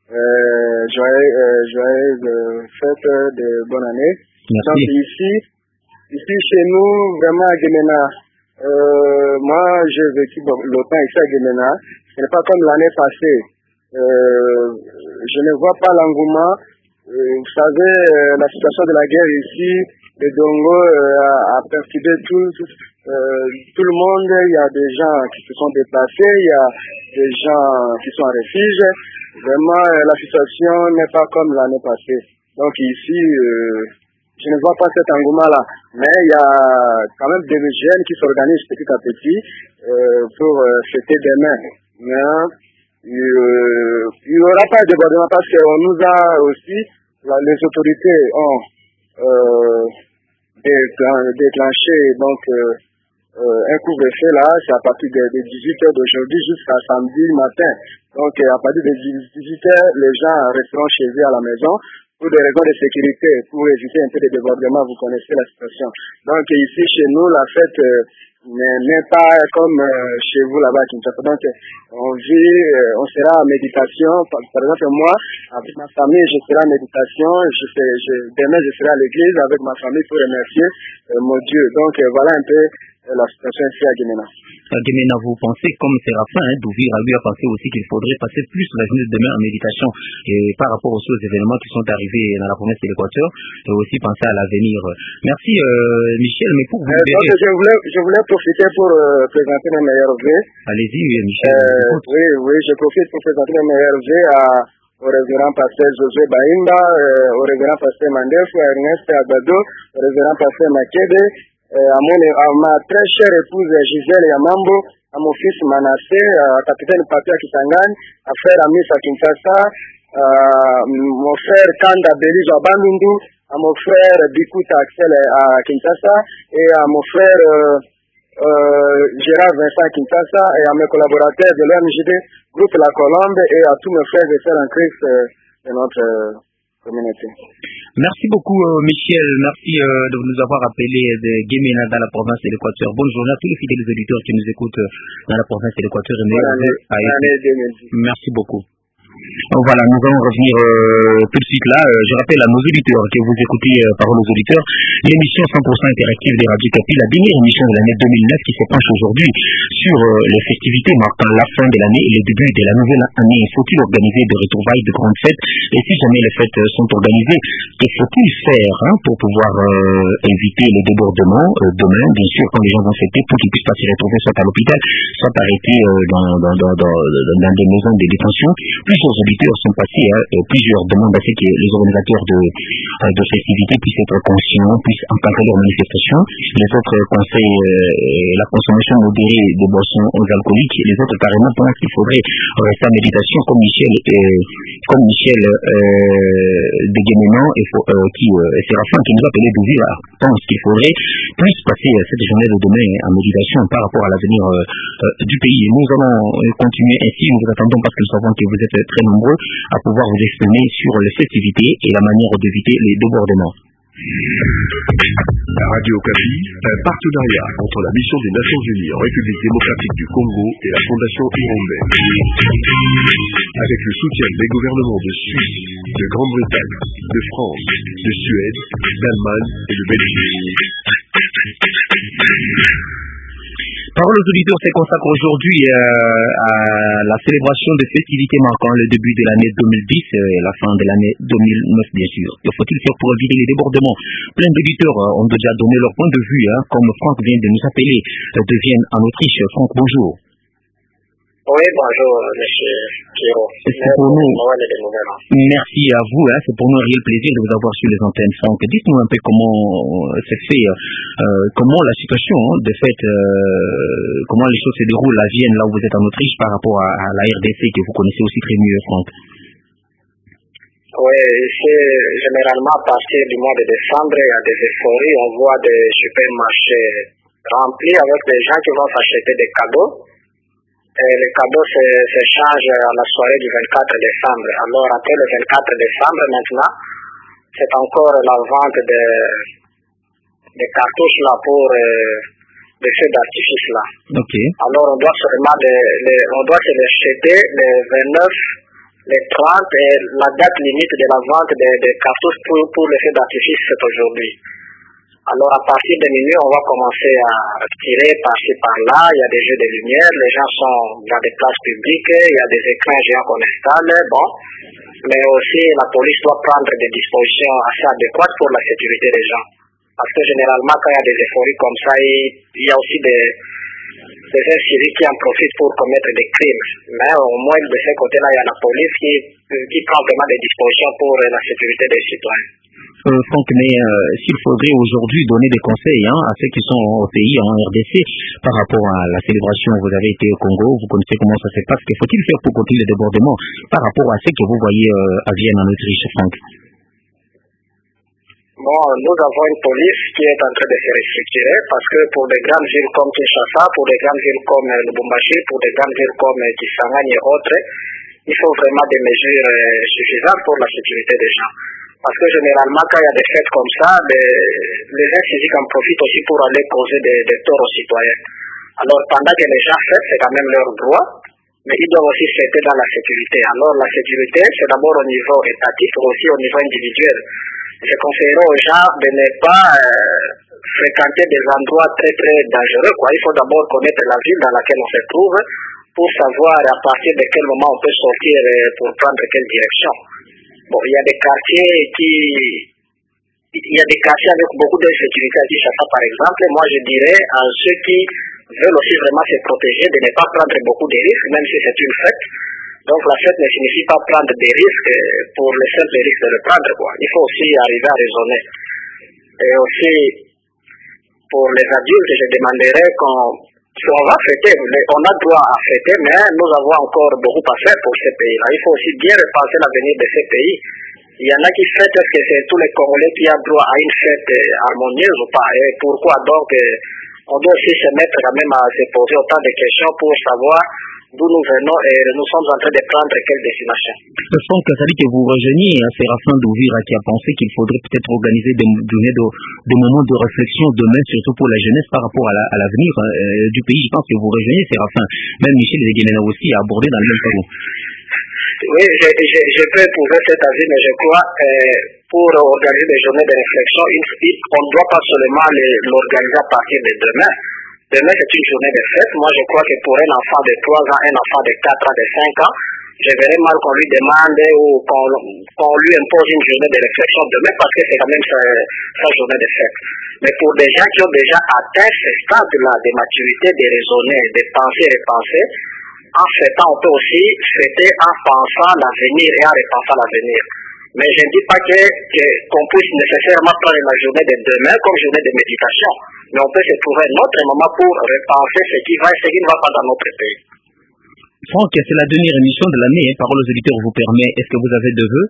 Joyeuse fête de bonne année. Merci. Donc, ici, chez nous, vraiment à Guémena, moi, j'ai vécu longtemps ici à Guémena. Ce n'est pas comme l'année passée. Je ne vois pas l'engouement. Vous savez, la situation de la guerre ici, le Dongo a perturbé tout le monde. Il y a des gens qui se sont déplacés, il y a des gens qui sont en refuge. Vraiment, la situation n'est pas comme l'année passée. Donc ici, je ne vois pas cet engouement-là, mais il y a quand même des jeunes qui s'organisent petit à petit pour fêter demain. Mais il n'y aura pas de débordement parce qu'on nous a aussi, les autorités ont déclenché donc un couvre-feu là, c'est à partir de 18h d'aujourd'hui jusqu'à samedi matin. Donc à partir de 18h, les gens resteront chez eux à la maison pour des raisons de sécurité, pour éviter un peu de débordement, vous connaissez la situation. Donc ici chez nous, la fête n'est pas comme chez vous là-bas à Kinshasa. Donc on sera en méditation. Par exemple moi, avec ma famille, je serai en méditation. Demain je serai à l'église avec ma famille pour remercier mon Dieu. Donc voilà un peu la situation ici à Guémena. À Guémena, vous pensez, comme Séraphin d'Ouvira lui a pensé aussi qu'il faudrait passer plus la journée de demain en méditation et par rapport aussi aux événements qui sont arrivés dans la province de l'Équateur et aussi penser à l'avenir. Merci Michel, mais pour vous je voulais profiter pour présenter mes meilleurs vœux. Allez-y Michel. Oui, je profite pour présenter mes meilleurs vœux au révérend pasteur Josué Baïmba, au révérend pasteur Mandef, à Ernest Agbado, au révérend pasteur Makede, à ma très chère épouse Gisèle Yamambo, à mon fils Manassé, à capitaine Patia Kisangani, à frère Amis à Kinshasa, mon frère Kanda Belize à Bandundu, à mon frère Bikuta Axel à Kinshasa et à mon frère Gérard Vincent à Kinshasa et à mes collaborateurs de l'OMJD, Groupe La Colombe et à tous mes frères et sœurs en Christ de notre communauté. Merci beaucoup Michel, merci de nous avoir appelé de Guémena dans la province de l'Équateur. Bonne journée à tous les fidèles auditeurs qui nous écoutent dans la province de l'Équateur. Merci beaucoup. Voilà, nous allons revenir tout de suite là. Je rappelle à nos auditeurs que vous écoutez Parole aux auditeurs, l'émission 100% interactive des Radio Capi, la dernière émission de l'année 2009 qui se penche aujourd'hui sur les festivités marquant la fin de l'année et le début de la nouvelle année. Faut-il organiser des retrouvailles, de grandes fêtes? Et si jamais les fêtes sont organisées, que faut-il faire pour pouvoir éviter les débordements demain, bien sûr, quand les gens vont fêter, pour qu'ils puissent pas s'y retrouver soit à l'hôpital, soit arrêtés dans des maisons de détention. Plusieurs auditeurs sont passés et plusieurs demandent à ce que les organisateurs de festivités puissent être conscients, puissent encadrer leurs manifestations. Les autres conseillent la consommation modérée de boissons alcooliques. Les autres carrément pensent qu'il faudrait rester en méditation comme Michel de Guémena et Séraphin qui nous a appelé d'Ouvira pense qu'il faudrait plus passer cette journée de demain en méditation par rapport à l'avenir du pays. Nous allons continuer ainsi, nous vous attendons parce que nous savons que vous êtes très nombreux à pouvoir vous exprimer sur les festivités et la manière d'éviter les débordements. La Radio Okapi, un partenariat entre la mission des Nations Unies en République démocratique du Congo et la Fondation Hirondelle. Avec le soutien des gouvernements de Suisse, de Grande-Bretagne, de France, de Suède, d'Allemagne et de Belgique. Parole aux auditeurs se consacre aujourd'hui à la célébration des festivités marquant le début de l'année 2010 et la fin de l'année 2009, bien sûr. Que faut-il faire pour éviter les débordements? Plein d'auditeurs ont déjà donné leur point de vue, comme Franck vient de nous appeler de Vienne en Autriche. Franck, bonjour. Oui, bonjour, monsieur Kiro. C'est pour nous. Merci à vous, c'est pour nous un réel plaisir de vous avoir sur les antennes. Franck, dites-nous un peu comment c'est fait, comment la situation de fait, comment les choses se déroulent à Vienne, là où vous êtes en Autriche, par rapport à la RDC que vous connaissez aussi très mieux, Franck. Oui, c'est généralement à partir du mois de décembre, il y a des euphories, on voit des supermarchés remplis avec des gens qui vont s'acheter des cadeaux. Et les cadeaux s'échangent à la soirée du 24 décembre. Alors après le 24 décembre maintenant, c'est encore la vente des cartouches là pour des feux d'artifice là. Okay. Alors on doit seulement on doit se les acheter les 29, les 30 et la date limite de la vente des cartouches pour les feux d'artifice c'est aujourd'hui. Alors à partir de minuit, on va commencer à tirer par-ci par-là, il y a des jeux de lumière, les gens sont dans des places publiques, il y a des écrans géants qu'on installe, bon. Mais aussi la police doit prendre des dispositions assez adéquates pour la sécurité des gens. Parce que généralement quand il y a des euphories comme ça, il y a aussi des incivils qui en profitent pour commettre des crimes. Mais au moins de ce côté-là, il y a la police qui prend vraiment des dispositions pour la sécurité des citoyens. Franck, mais s'il faudrait aujourd'hui donner des conseils à ceux qui sont au pays, en RDC, par rapport à la célébration, vous avez été au Congo, vous connaissez comment ça se passe, que faut-il faire pour contenir les débordements par rapport à ce que vous voyez à Vienne en Autriche, Franck? Bon, nous avons une police qui est en train de se restructurer parce que pour des grandes villes comme Kinshasa, pour des grandes villes comme Lubumbashi, pour des grandes villes comme Kisangani et autres, il faut vraiment des mesures suffisantes pour la sécurité des gens. Parce que généralement, quand il y a des fêtes comme ça, les gens civiques en profitent aussi pour aller causer des torts aux citoyens. Alors, pendant que les gens fêtent, c'est quand même leur droit, mais ils doivent aussi fêter dans la sécurité. Alors, la sécurité, c'est d'abord au niveau étatique, mais aussi au niveau individuel. Je conseillerais aux gens de ne pas fréquenter des endroits très très dangereux. Il faut d'abord connaître la ville dans laquelle on se trouve pour savoir à partir de quel moment on peut sortir pour prendre quelle direction. Bon, il y a des quartiers avec beaucoup d'insécurité à Kinshasa par exemple. Moi je dirais à ceux qui veulent aussi vraiment se protéger de ne pas prendre beaucoup de risques, même si c'est une fête. Donc la fête ne signifie pas prendre des risques pour le simple risque de le prendre. Il faut aussi arriver à raisonner. Et aussi, pour les adultes, je demanderais qu'on va fêter. On a droit à fêter, mais nous avons encore beaucoup à faire pour ces pays-là. Il faut aussi bien repenser l'avenir de ces pays. Il y en a qui fêtent, est-ce que c'est tous les Congolais qui ont droit à une fête harmonieuse ou pas? Et pourquoi donc on doit aussi se mettre quand même à se poser autant de questions pour savoir d'où nous venons et nous sommes en train de prendre quelle destination. Franck, ça dit que vous rejoignez Séraphin d'Ouvira qui a pensé qu'il faudrait peut-être organiser des moments de réflexion demain, surtout pour la jeunesse par rapport à l'avenir du pays. Je pense que vous rejoignez Séraphin. Même Michel Zeguemena aussi a abordé dans le même temps. Oui, je peux éprouver cet avis, mais je crois pour organiser des journées de réflexion, on ne doit pas seulement l'organiser à partir de demain. Demain, c'est une journée de fête. Moi, je crois que pour un enfant de 3 ans, un enfant de 4 ans, de 5 ans, je verrais mal qu'on lui demande ou qu'on lui impose une journée de réflexion demain parce que c'est quand même sa journée de fête. Mais pour des gens qui ont déjà atteint ce stade-là de maturité, de raisonner, de penser et repenser, en fêtant, on peut aussi fêter en pensant l'avenir et en repensant l'avenir. Mais je ne dis pas qu'on puisse nécessairement prendre la journée de demain comme journée de méditation. Mais on peut se trouver un autre moment pour repenser ce qui va et ce qui ne va pas dans notre pays. Franck, c'est la dernière émission de l'année. Parole aux auditeurs vous permet. Est-ce que vous avez de vœux?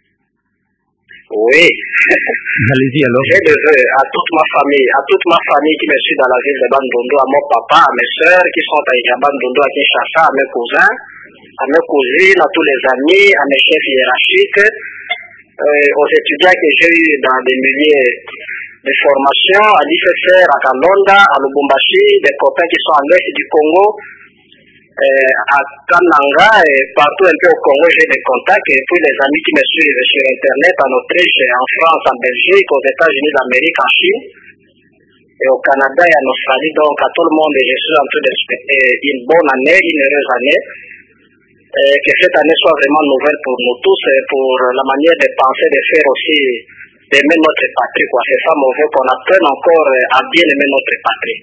Oui. Allez-y alors. J'ai des vœux à toute ma famille qui me suit dans la ville de Bandundu, à mon papa, à mes soeurs qui sont à Bandundu, à Kinshasa, à mes cousins, à mes cousines, à tous les amis, à mes chefs hiérarchiques, aux étudiants que j'ai eu dans des milieux de formation, à l'IFSR, à Kalonda, à Lubumbashi, des copains qui sont à l'est du Congo, à Kananga et partout un peu au Congo, j'ai des contacts. Et puis les amis qui me suivent sur Internet, en Autriche, en France, en Belgique, aux États-Unis d'Amérique, en Chine, et au Canada et en Australie. Donc à tout le monde, je suis en train de souhaiter une bonne année, une heureuse année. Que cette année soit vraiment nouvelle pour nous tous et pour la manière de penser, de faire aussi, d'aimer notre patrie. C'est ça mon vœu, qu'on apprenne encore à bien aimer notre patrie.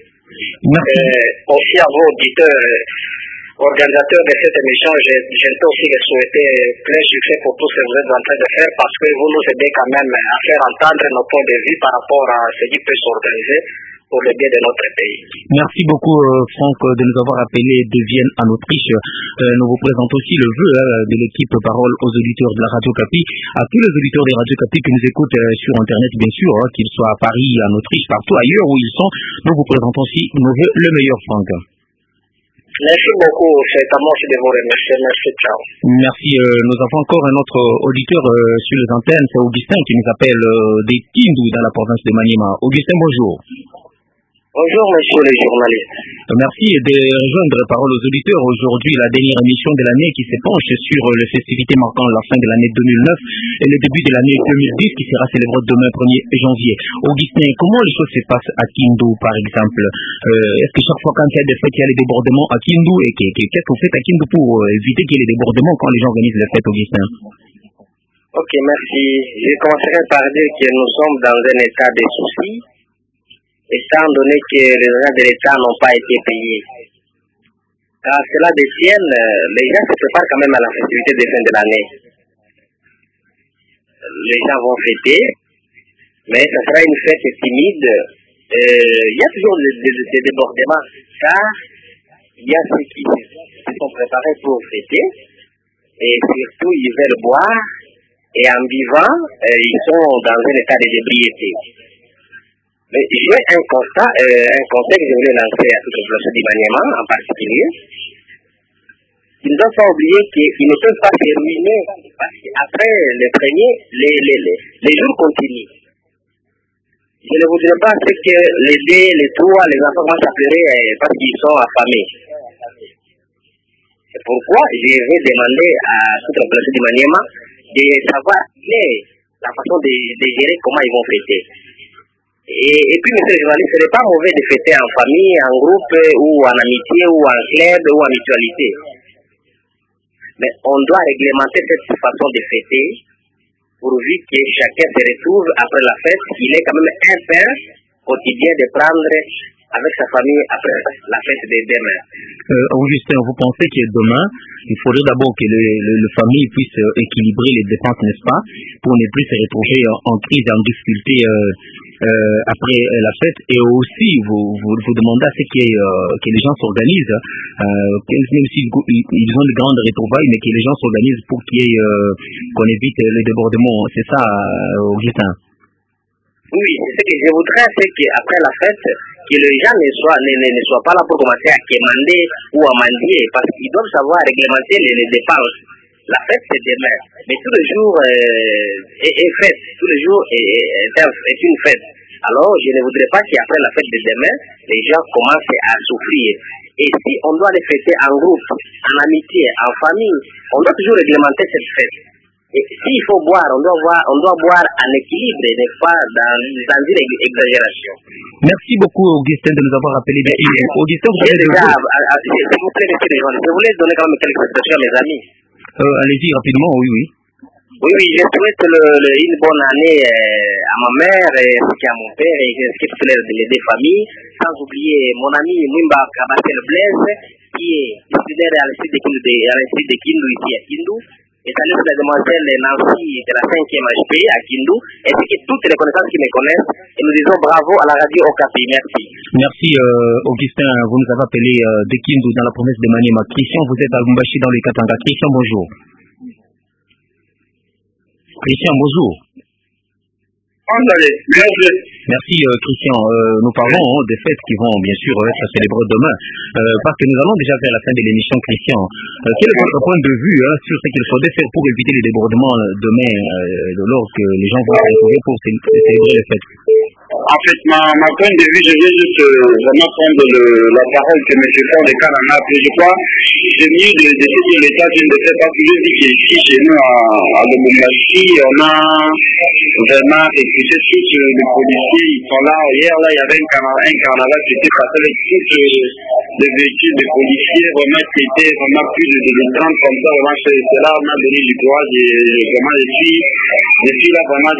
Aussi à vos auditeurs, organisateurs de cette émission, je peux aussi les souhaiter plein succès pour tout ce que vous êtes en train de faire parce que vous nous aidez quand même à faire entendre nos points de vue par rapport à ce qui peut s'organiser pour le bien de notre pays. Merci beaucoup Franck de nous avoir appelés de Vienne en Autriche. Nous vous présentons aussi le vœu de l'équipe Parole aux auditeurs de la Radio Kapi, à tous les auditeurs de Radio Kapi qui nous écoutent sur Internet bien sûr, qu'ils soient à Paris, en Autriche, partout ailleurs où ils sont. Nous vous présentons aussi nos vœux le meilleur Franck. Merci beaucoup, c'est à moi aussi de vous remercier. Merci, ciao. Merci. Nous avons encore un autre auditeur sur les antennes, c'est Augustin qui nous appelle des Tindu dans la province de Maniema. Augustin, bonjour. Bonjour, monsieur les journalistes. Merci de rejoindre Parole aux auditeurs. Aujourd'hui, la dernière émission de l'année qui se penche sur les festivités marquant la fin de l'année 2009 et le début de l'année 2010 qui sera célébré demain 1er janvier. Augustin, comment les choses se passent à Kindu, par exemple? Est-ce que chaque fois quand il y a des fêtes, il y a des débordements à Kindu? Et qu'est-ce que vous faites à Kindu pour éviter qu'il y ait des débordements quand les gens organisent les fêtes, Augustin? Ok, merci. Je commencerai par dire que nous sommes dans un état de soucis, étant donné que les agents de l'État n'ont pas été payés. Car cela détienne, les gens se préparent quand même à la festivité de fin de l'année. Les gens vont fêter, mais ça sera une fête timide. Il y a toujours des débordements, car il y a ceux qui se sont préparés pour fêter, et surtout ils veulent boire, et en vivant, ils sont dans un état de d'ébriété. Mais j'ai un conseil que je voulais lancer à toute la population du Maniema en particulier. Ils ne doivent pas oublier qu'ils ne peuvent pas se ruiner parce qu'après le premier, les jours continuent. Je ne voudrais pas que les deux, les trois, les enfants vont s'appeler parce qu'ils sont affamés. C'est pourquoi je vais demander à toute la population du Maniema de savoir la façon de gérer comment ils vont fêter. Et puis, monsieur le journaliste, ce n'est pas mauvais de fêter en famille, en groupe, ou en amitié, ou en club, ou en mutualité. Mais on doit réglementer cette façon de fêter, pourvu que chacun se retrouve après la fête, qu'il ait quand même un pain quotidien de prendre avec sa famille après la fête de demain. Augustin, vous pensez que demain, il faudrait d'abord que les familles puissent équilibrer les dépenses, n'est-ce pas, pour ne plus se retrouver en crise, en difficulté après la fête, et aussi vous demandez à ce que les gens s'organisent, même s'ils ont de grandes retrouvailles, mais que les gens s'organisent pour qu'on évite les débordements. C'est ça, Augustin? Oui, c'est ce que je voudrais, c'est qu'après la fête, que les gens ne soient pas là pour commencer à quémander ou à mendier, parce qu'ils doivent savoir réglementer les dépenses. La fête, c'est demain. Mais tout le jour est fête. Tout le jour est une fête. Alors, je ne voudrais pas qu'après la fête de demain, les gens commencent à souffrir. Et si on doit les fêter en groupe, en amitié, en famille, on doit toujours réglementer cette fête. Et s'il faut boire, on doit boire en équilibre, n'est pas dans une exagération. Merci beaucoup, Augustin, de nous avoir appelé. Augustin, vous avez déjà, s'il vous plaît, monsieur les gens, je voulais donner quand même quelques expressions à mes amis. Allez-y rapidement, oui. Oui, je souhaite une bonne année à ma mère et à mon père et toutes les deux familles, sans oublier mon ami Mwimba Kabatel Blaise, qui est titulaire à l'Institut de Kindu ici à Kindu. Et salut la demoiselle Nancy de la 5e HP à Kindu, ainsi que toutes les connaissances qui me connaissent. Et nous disons bravo à la radio Okapi. Merci. Merci Augustin, vous nous avez appelé de Kindu dans la province de Maniema. Christian, vous êtes à Lumbashi dans les Katanga. Christian, bonjour. Christian, bonjour. Merci Christian. Nous parlons des fêtes qui vont bien sûr être célébrées demain. Parce que nous allons déjà vers la fin de l'émission, Christian. Quel est votre point de vue sur ce qu'il faudrait faire pour éviter les débordements demain lorsque les gens vont se retrouver pour célébrer les fêtes? En fait, ma point de vue, je vais juste vraiment prendre la parole que M. Ford de Canana a pris. Je crois c'est mieux de ce que l'État vient de faire parce que je dis qu'ici, chez nous, à Lubumbashi, on a vraiment recruté tous les policiers. Ils sont là. Hier, là, il y avait un carnaval qui était passé avec tous les véhicules de policiers, vraiment, qui étaient vraiment plus de 30 comme ça. Vraiment, c'est là, on a donné du courage. Vraiment, je suis là vraiment,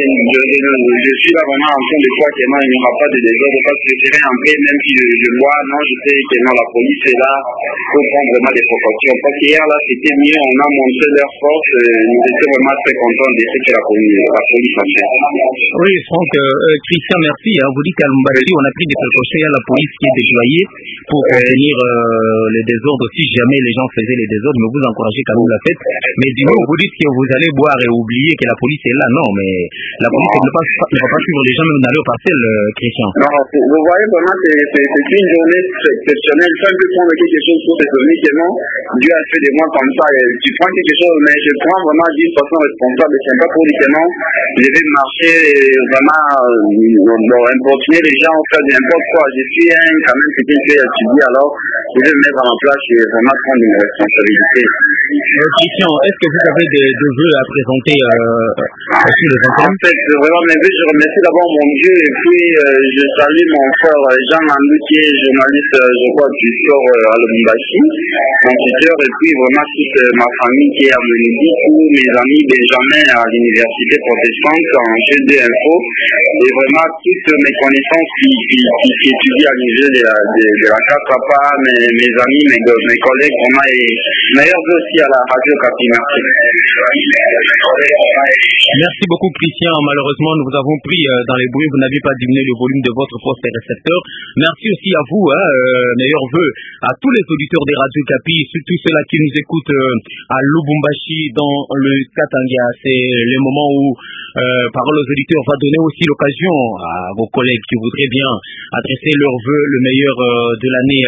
je suis là vraiment en train de voir qu'il n'y aura pas de désordre parce que je serai en paix même si je vois, non, je sais que non, la police est là pour prendre vraiment des précautions. Parce qu'hier là, c'était mieux, on a montré leur force, nous étions vraiment très contents de ce que la police a fait. Oui, Franck, Christian, merci. Vous dites qu'à Lumbashi, on a pris des précautions, il y a la police qui est déployée pour contenir les désordres si jamais les gens faisaient les désordres, mais vous encouragez quand même la fête. Mais du coup, vous dites que vous allez boire et oublier que la police est là. Non, mais la police ne va pas suivre les gens même dans leur parcelle, Christian. Non, vous voyez vraiment que c'est une journée exceptionnelle. Si on peut prendre quelque chose pour se souvenir que non, Dieu a fait de moi comme ça. Tu prends quelque chose, mais je prends vraiment d'une façon responsable. C'est pas pour dire que non, je vais marcher vraiment importuner les gens, faire n'importe quoi. Je suis quand même quelqu'un qui étudie, alors je vais me mettre en place et vraiment prendre une responsabilité. Christian, est-ce que vous avez des vœux à présenter sur le 21? En fait, vraiment, mes vœux, je remercie d'abord mon Dieu et puis je salue mon frère Jean Mandou qui est journaliste, je crois, du sport à Lubumbashi, mon tuteur, et puis vraiment toute ma famille qui est à Menidi, tous mes amis Benjamin à l'université protestante en G2 Info, et vraiment toutes mes connaissances qui étudient à niveau de la classe papa, mes amis, mes collègues, vraiment, et meilleurs vœux aussi à la radio Okapi. Merci beaucoup Christian, malheureusement nous vous avons pris dans les bruits, vous n'avez pas diminuer le volume de votre poste et récepteur. Merci aussi à vous, meilleurs vœux à tous les auditeurs des Radio Kapi, surtout ceux-là qui nous écoutent à Lubumbashi dans le Katanga. C'est le moment où Parole aux auditeurs va donner aussi l'occasion à vos collègues qui voudraient bien adresser leurs vœux, le meilleur de l'année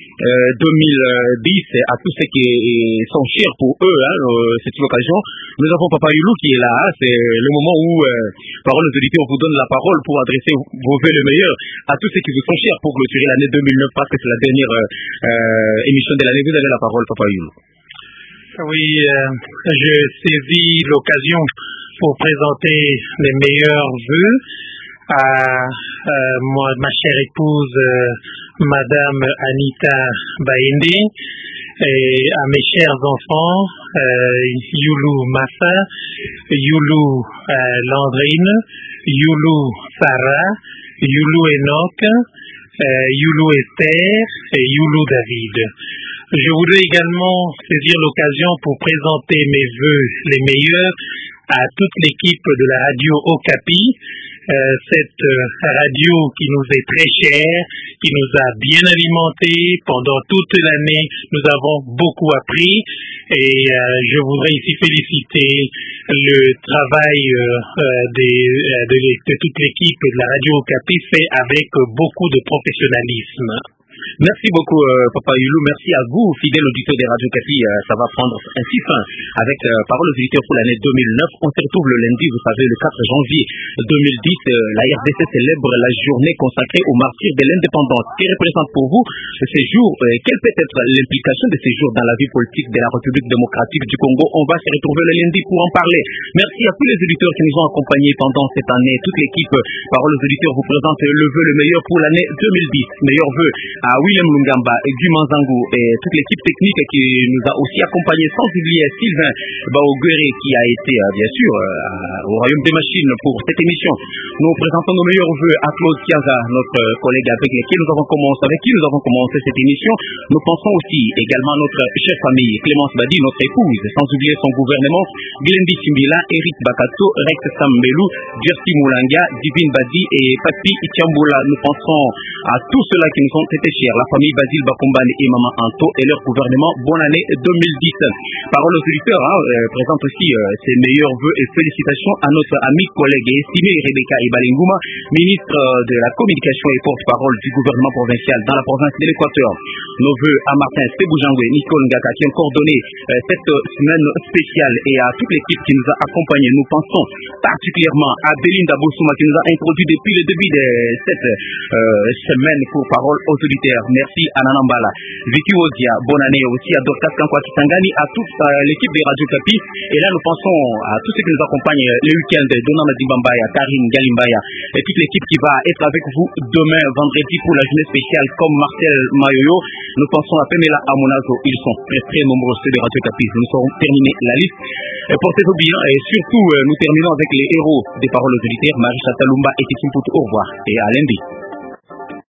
2010 à tous ceux qui sont chers pour eux. C'est une occasion. Nous avons Papa Yulu qui est là. C'est le moment où Parole aux auditeurs vous donne la parole pour adresser vos vœux le meilleur à tous ceux qui vous sont chers pour clôturer l'année 2009 parce que c'est la dernière émission de l'année. Vous avez la parole, Papa Yulu. Oui, je saisis l'occasion pour présenter les meilleurs vœux à ma chère épouse Madame Anita Baende et à mes chers enfants Yulu Massa, Yulu Landrine, Yulu Sarah, Yulu Enoch, Yulu Esther et Yulu David. Je voudrais également saisir l'occasion pour présenter mes vœux les meilleurs à toute l'équipe de la radio Okapi, cette radio qui nous est très chère, qui nous a bien alimentés pendant toute l'année. Nous avons beaucoup appris et je voudrais ici féliciter le travail de toute l'équipe de la radio Okapi fait avec beaucoup de professionnalisme. Merci beaucoup, Papa Yulu. Merci à vous, fidèles auditeurs des Radio Kapi. Ça va prendre ainsi fin avec Parole aux auditeurs pour l'année 2009. On se retrouve le lundi, vous savez, le 4 janvier 2010. La RDC célèbre la journée consacrée aux martyrs de l'indépendance. Qui représente pour vous ces jours? Quelle peut être l'implication de ces jours dans la vie politique de la République démocratique du Congo? On va se retrouver le lundi pour en parler. Merci à tous les auditeurs qui nous ont accompagnés pendant cette année. Toute l'équipe Parole aux auditeurs vous présente le vœu le meilleur pour l'année 2010. Meilleur vœu à William Lungamba et Guy Manzango et toute l'équipe technique qui nous a aussi accompagnés, sans oublier Sylvain Baoguéré qui a été bien sûr au Royaume des Machines pour cette émission. Nous présentons nos meilleurs vœux à Claude Kiaza, notre collègue avec qui nous avons commencé cette émission. Nous pensons aussi également à notre chef famille Clémence Badi, notre épouse, sans oublier son gouvernement, Glendi Chimbila, Eric Bakato, Rex Sambelou, Jersi Moulanga, Divine Badi et Papi Itiamboula. Nous pensons à tous ceux-là qui nous ont été chers, la famille Basile Bakombane et Maman Anto et leur gouvernement. Bonne année 2010. Parole aux auditeurs présente aussi ses meilleurs vœux et félicitations à notre ami, collègue et estimé Rebecca Ibalinguma, ministre de la communication et porte-parole du gouvernement provincial dans la province de l'Équateur. Nos vœux à Martin Seboujangwe, Nicole Ngaka qui ont coordonné cette semaine spéciale et à toute l'équipe qui nous a accompagnés. Nous pensons particulièrement à Belinda Bossouma qui nous a introduit depuis le début de cette semaine pour Parole aux auditeurs. Merci à Nanambala, Vicky Odia, bonne année aussi à Dr Kankwa Kisangani, à toute l'équipe des Radio Kapi. Et là nous pensons à tous ceux qui nous accompagnent le week-end, Donama Dimbambaya, Karine Galimbaya et toute l'équipe qui va être avec vous demain vendredi pour la journée spéciale comme Marcel Mayoyo. Nous pensons à Pemela Amonazo, ils sont très nombreux ceux de Radio Kapi. Nous saurons terminer la liste. Portez-vous bien et surtout nous terminons avec les héros des Paroles aux auditeurs, Marie Chatalumba et Tikimput. Au revoir et à lundi.